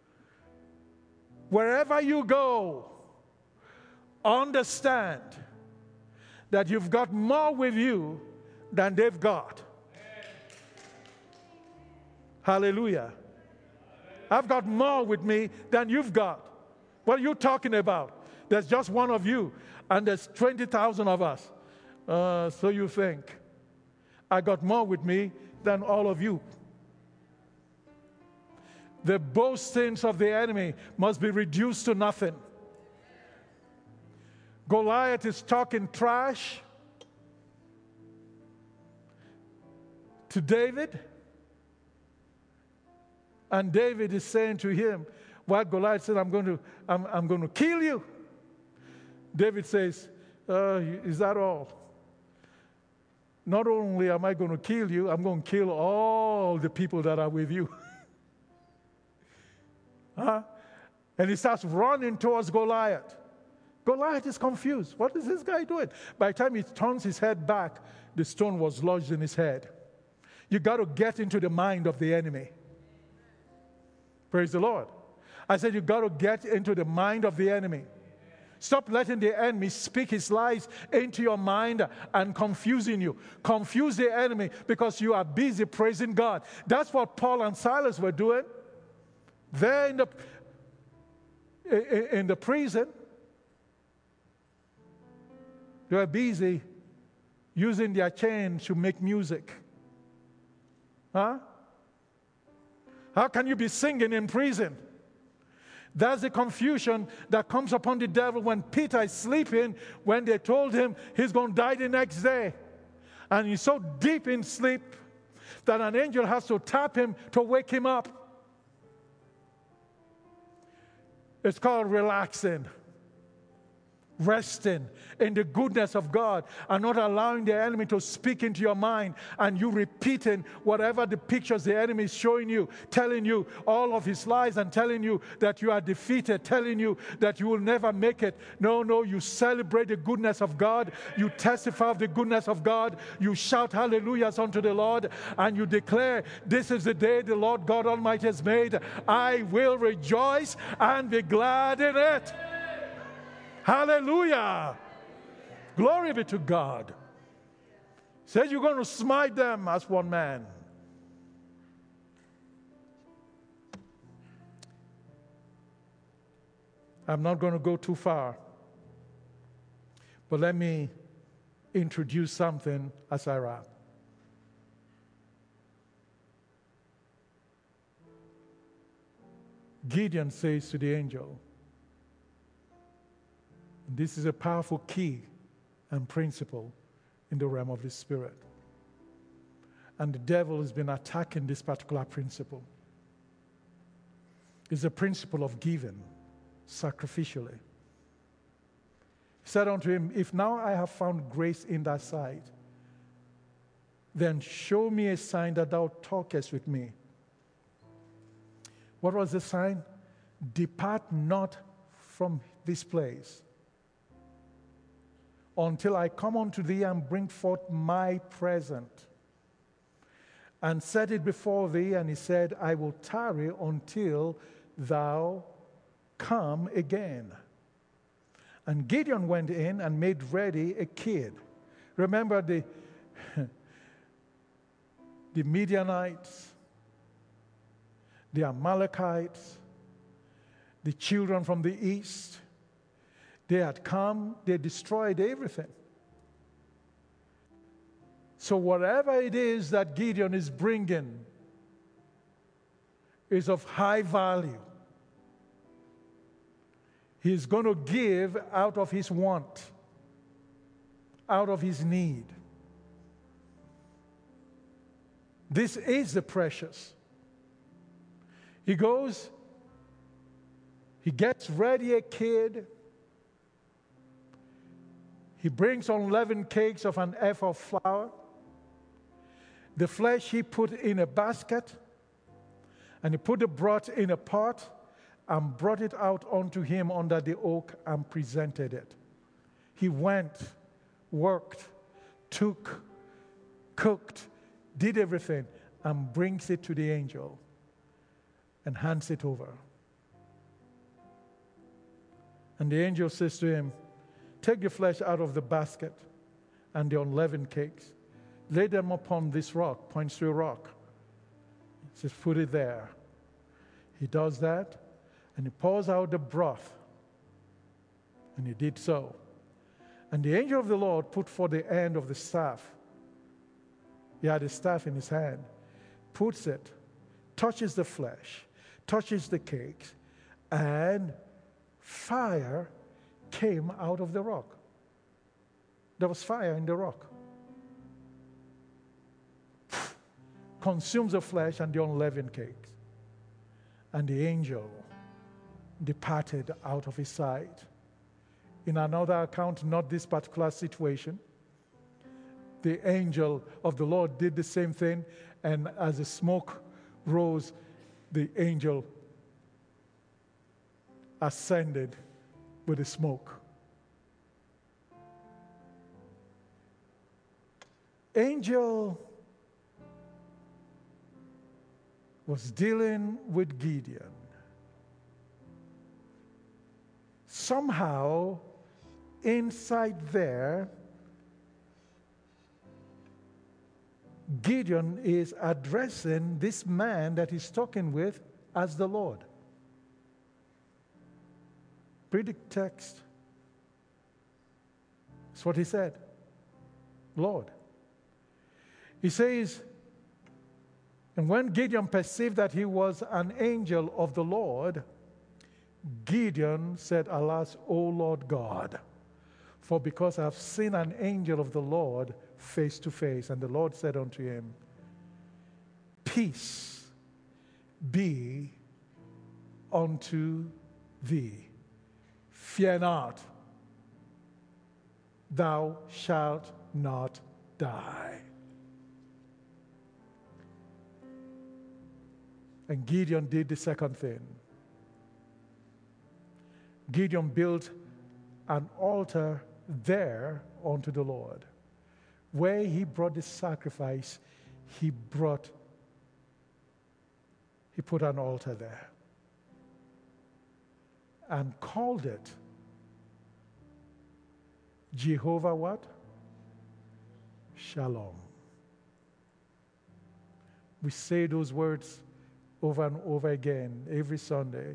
wherever you go, understand that you've got more with you than they've got. Hallelujah. I've got more with me than you've got. What are you talking about? There's just one of you, and there's 20,000 of us. So you think. I got more with me than all of you. The boastings of the enemy must be reduced to nothing. Goliath is talking trash to David, and David is saying to him, while Goliath said, I'm going to kill you. David says, is that all? Not only am I going to kill you, I'm going to kill all the people that are with you. Huh? And he starts running towards Goliath. Goliath is confused. What is this guy doing? By the time he turns his head back, the stone was lodged in his head. You got to get into the mind of the enemy. Praise the Lord. I said you got to get into the mind of the enemy. Stop letting the enemy speak his lies into your mind and confusing you. Confuse the enemy because you are busy praising God. That's what Paul and Silas were doing. They're in the prison. They were busy using their chains to make music. Huh? How can you be singing in prison? That's the confusion that comes upon the devil when Peter is sleeping, when they told him he's going to die the next day. And he's so deep in sleep that an angel has to tap him to wake him up. It's called relaxing. Resting in the goodness of God and not allowing the enemy to speak into your mind and you repeating whatever the pictures the enemy is showing you, telling you all of his lies and telling you that you are defeated, telling you that you will never make it. No, you celebrate the goodness of God. You testify of the goodness of God. You shout hallelujahs unto the Lord and you declare, this is the day the Lord God Almighty has made. I will rejoice and be glad in it. Hallelujah. Glory be to God. Says you're going to smite them as one man. I'm not going to go too far. But let me introduce something as I wrap. Gideon says to the angel, this is a powerful key and principle in the realm of the Spirit. And the devil has been attacking this particular principle. It's the principle of giving sacrificially. He said unto him, if now I have found grace in thy sight, then show me a sign that thou talkest with me. What was the sign? Depart not from this place until I come unto thee and bring forth my present, and set it before thee. And he said, I will tarry until thou come again. And Gideon went in and made ready a kid. Remember the Midianites, the Amalekites, the children from the east. They had come, they destroyed everything. So whatever it is that Gideon is bringing is of high value. He's going to give out of his want, out of his need. This is the precious. He goes, he gets ready a kid. He brings unleavened cakes of an ephah of flour. The flesh he put in a basket, and he put the broth in a pot and brought it out unto him under the oak and presented it. He went, worked, took, cooked, did everything, and brings it to the angel and hands it over. And the angel says to him, take the flesh out of the basket and the unleavened cakes. Lay them upon this rock, points to a rock. He says, put it there. He does that, and he pours out the broth. And he did so. And the angel of the Lord put forth the end of the staff. He had a staff in his hand, puts it, touches the flesh, touches the cakes, and fire came out of the rock. There was fire in the rock. Consumes the flesh and the unleavened cakes. And the angel departed out of his sight. In another account, not this particular situation, the angel of the Lord did the same thing, and as the smoke rose, the angel ascended with the smoke. Angel was dealing with Gideon. Somehow, inside there, Gideon is addressing this man that he's talking with as the Lord. Read the text. That's what he said. Lord. He says, and when Gideon perceived that he was an angel of the Lord, Gideon said, alas, O Lord God, for because I have seen an angel of the Lord face to face. And the Lord said unto him, peace be unto thee. Fear not, thou shalt not die. And Gideon did the second thing. Gideon built an altar there unto the Lord. Where he brought the sacrifice, he put an altar there. And called it Jehovah what? Shalom. We say those words over and over again every Sunday.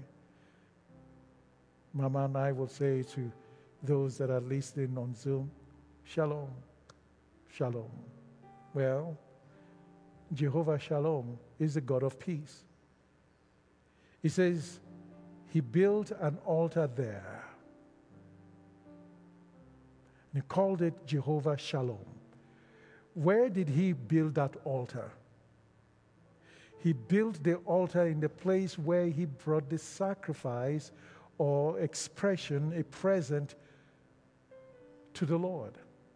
Mama and I will say to those that are listening on Zoom, Shalom, Shalom. Well, Jehovah Shalom is the God of peace. He says he built an altar there. And he called it Jehovah Shalom. Where did he build that altar? He built the altar in the place where he brought the sacrifice or expression, a present to the Lord.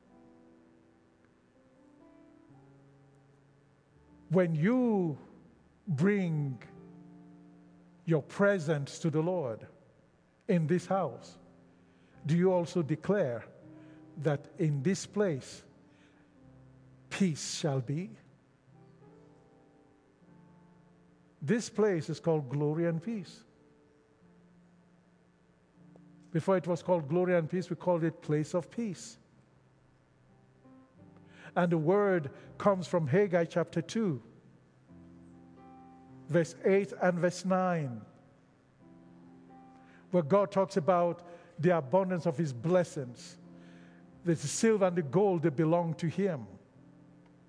When you bring your presents to the Lord in this house, do you also declare that in this place peace shall be? This place is called Glory and Peace. Before it was called Glory and Peace, we called it Place of Peace. And the word comes from Haggai chapter 2, verse 8 and verse 9, where God talks about the abundance of his blessings. The silver and the gold, they belong to him.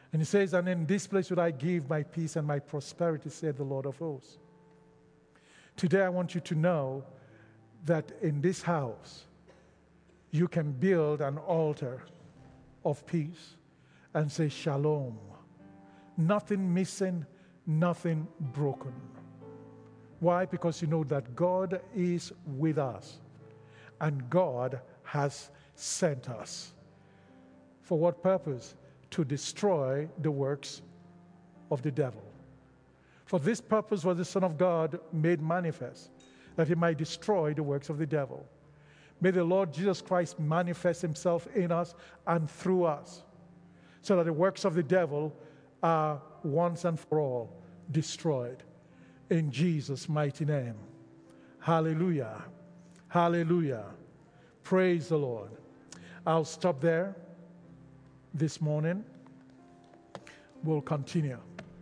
And he says, and in this place would I give my peace and my prosperity, said the Lord of hosts. Today I want you to know that in this house, you can build an altar of peace and say shalom. Nothing missing, nothing broken. Why? Because you know that God is with us and God has sent us. For what purpose? To destroy the works of the devil. For this purpose was the Son of God made manifest, that he might destroy the works of the devil. May the Lord Jesus Christ manifest himself in us and through us, so that the works of the devil are once and for all destroyed. In Jesus' mighty name. Hallelujah. Hallelujah. Praise the Lord. I'll stop there this morning. We'll continue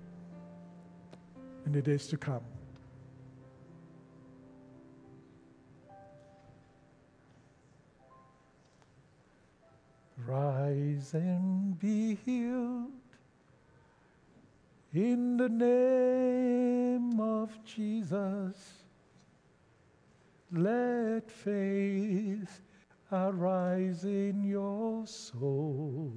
in the days to come. Rise and be healed in the name of Jesus. Let faith arise in your soul.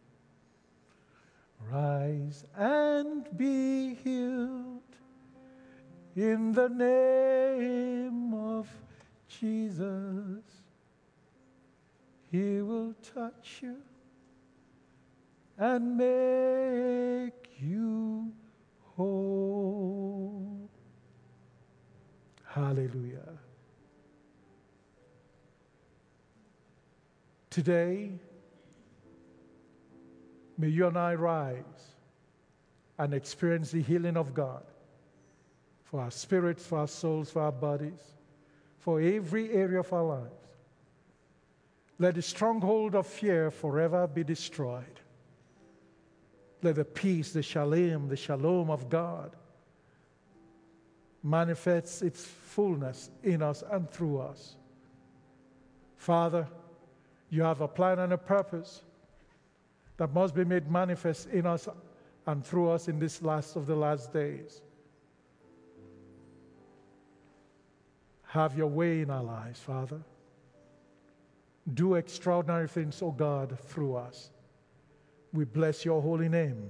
Rise and be healed in the name of Jesus. He will touch you and make you whole. Hallelujah. Today, may you and I rise and experience the healing of God for our spirits, for our souls, for our bodies, for every area of our lives. Let the stronghold of fear forever be destroyed. Let the peace, the shalom of God manifest its fullness in us and through us. Father, you have a plan and a purpose that must be made manifest in us and through us in this last of the last days. Have your way in our lives, Father. Do extraordinary things, O God, through us. We bless your holy name.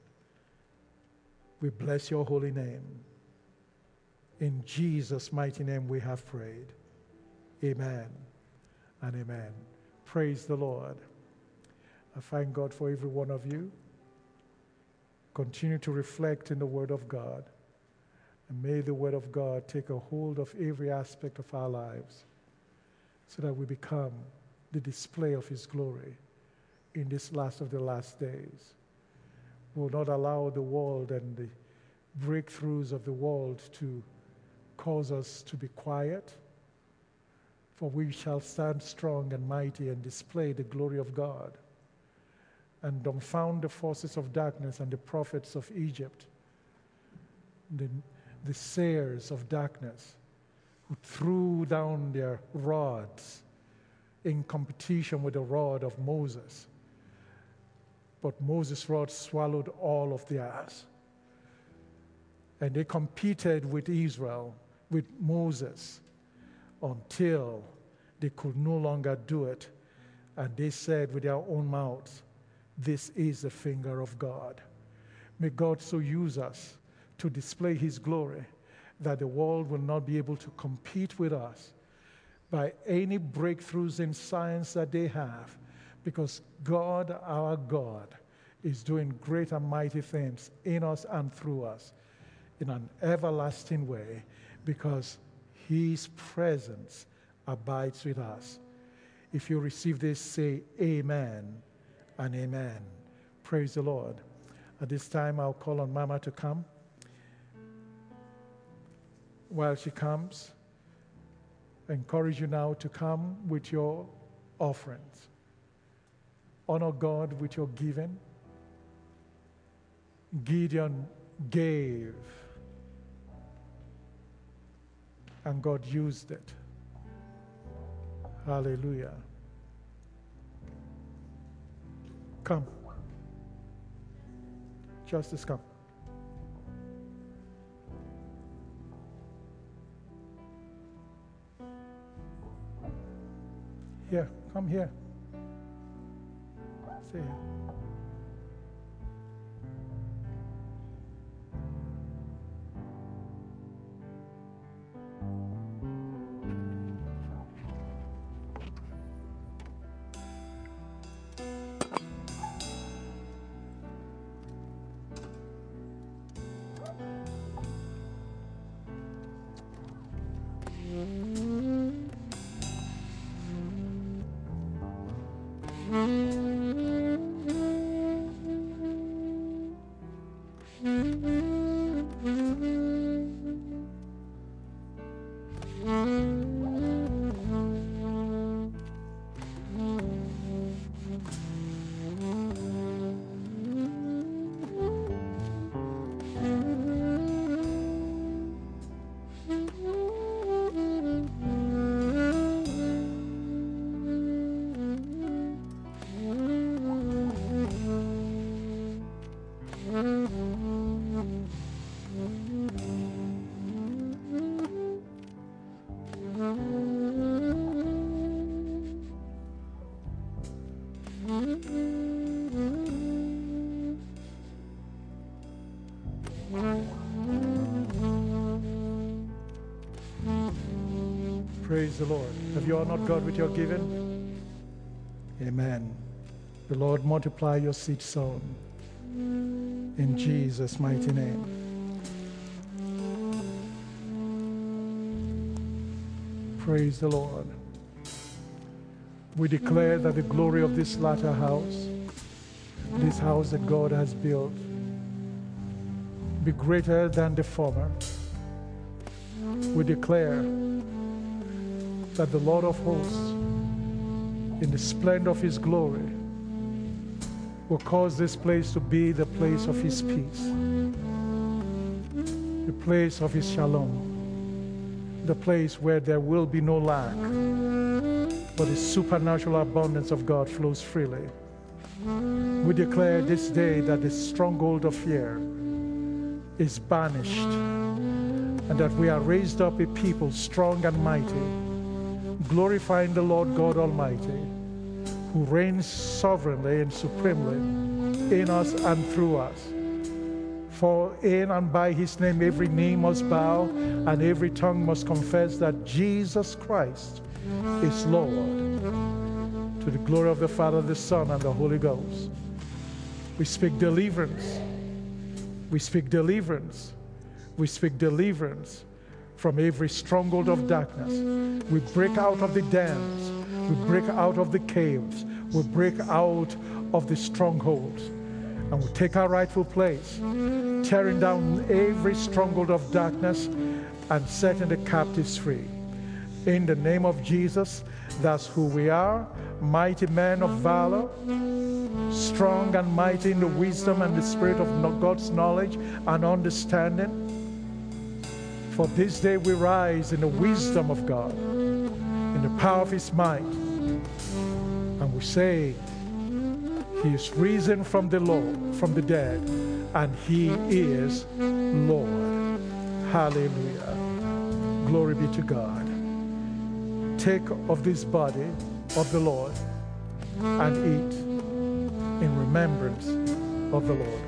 We bless your holy name. In Jesus' mighty name we have prayed. Amen and amen. Praise the Lord. I thank God for every one of you. Continue to reflect in the Word of God. And may the Word of God take a hold of every aspect of our lives so that we become the display of His glory in this last of the last days. We will not allow the world and the breakthroughs of the world to cause us to be quiet, for we shall stand strong and mighty and display the glory of God and dumbfound the forces of darkness and the prophets of Egypt, the sayers of darkness who threw down their rods in competition with the rod of Moses. But Moses' rod swallowed all of theirs. And they competed with Israel, with Moses, until they could no longer do it. And they said with their own mouths, "This is the finger of God." May God so use us to display His glory that the world will not be able to compete with us by any breakthroughs in science that they have, because God, our God, is doing great and mighty things in us and through us in an everlasting way, because His presence abides with us. If you receive this, say amen and amen. Praise the Lord. At this time, I'll call on Mama to come. While she comes, I encourage you now to come with your offerings. Honor God with your giving. Gideon gave, and God used it. Hallelujah. Come. Justice, come. Here, come here. Stay here. Praise the Lord. Have you honored God with your giving? Amen. The Lord multiply your seed sown. In Jesus' mighty name. Praise the Lord. We declare that the glory of this latter house, this house that God has built, be greater than the former. We declare that the Lord of hosts, in the splendor of his glory, will cause this place to be the place of his peace, the place of his shalom, the place where there will be no lack, but the supernatural abundance of God flows freely. We declare this day that the stronghold of fear is banished, and that we are raised up a people strong and mighty, glorifying the Lord God Almighty, who reigns sovereignly and supremely in us and through us. For in and by his name every knee must bow and every tongue must confess that Jesus Christ is Lord, to the glory of the Father, the Son, and the Holy Ghost. We speak deliverance. We speak deliverance. We speak deliverance from every stronghold of darkness. We break out of the dens. We break out of the caves. We break out of the strongholds. And we take our rightful place, tearing down every stronghold of darkness and setting the captives free. In the name of Jesus, that's who we are, mighty men of valor, strong and mighty in the wisdom and the spirit of God's knowledge and understanding. For this day we rise in the wisdom of God, in the power of his might. And we say, he is risen from the dead, and he is Lord. Hallelujah. Glory be to God. Take of this body of the Lord and eat in remembrance of the Lord.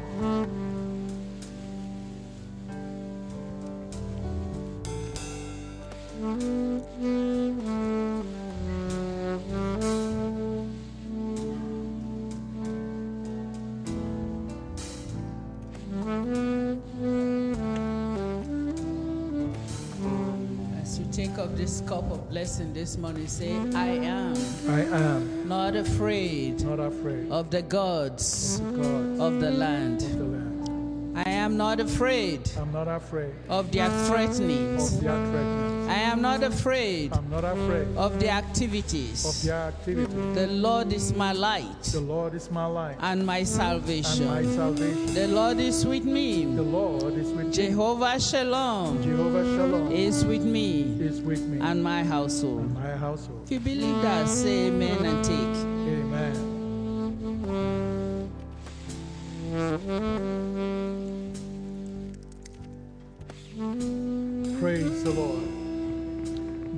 As you take up this cup of blessing this morning, say, I am not afraid of the gods of the land. I am not afraid of their threatenings. I am not afraid of their activities. The Lord is my light and my salvation. The Lord is with me. Jehovah Shalom is with me and my household. If you believe that, say amen and take. Amen.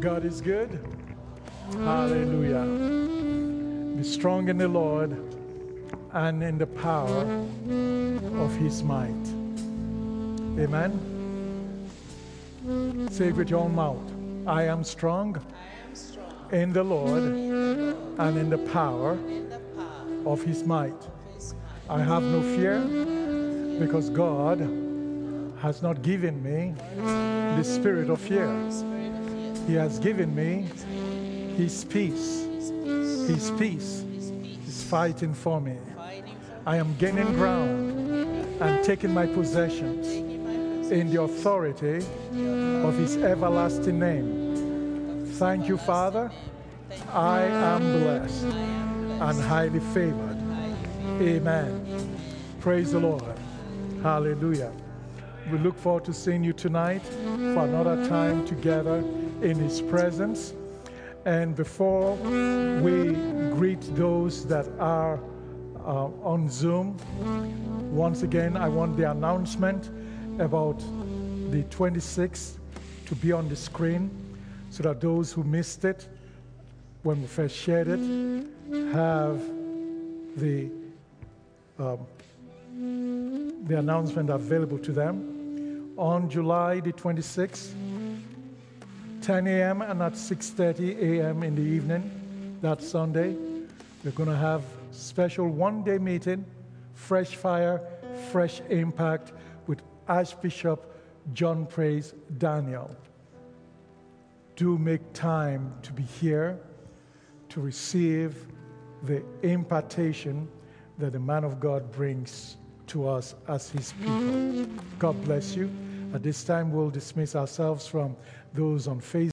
God is good. Hallelujah. Be strong in the Lord and in the power of his might. Amen. Say it with your own mouth. I am strong in the Lord and in the power of his might. I have no fear because God has not given me the spirit of fear. He has given me his peace. His peace is fighting for me. I am gaining ground and taking my possessions in the authority of his everlasting name. Thank you, Father. I am blessed and highly favored. Amen. Praise the Lord. Hallelujah. We look forward to seeing you tonight for another time together in his presence. And before we greet those that are on Zoom, once again, I want the announcement about the 26th to be on the screen so that those who missed it when we first shared it have the announcement available to them. On July the 26th, 10 a.m. and at 6:30 a.m. in the evening, that Sunday, we're going to have special one-day meeting, Fresh Fire, Fresh Impact, with Archbishop John Praise Daniel. Do make time to be here to receive the impartation that the man of God brings to us as his people. God bless you. At this time, we'll dismiss ourselves from those on Facebook.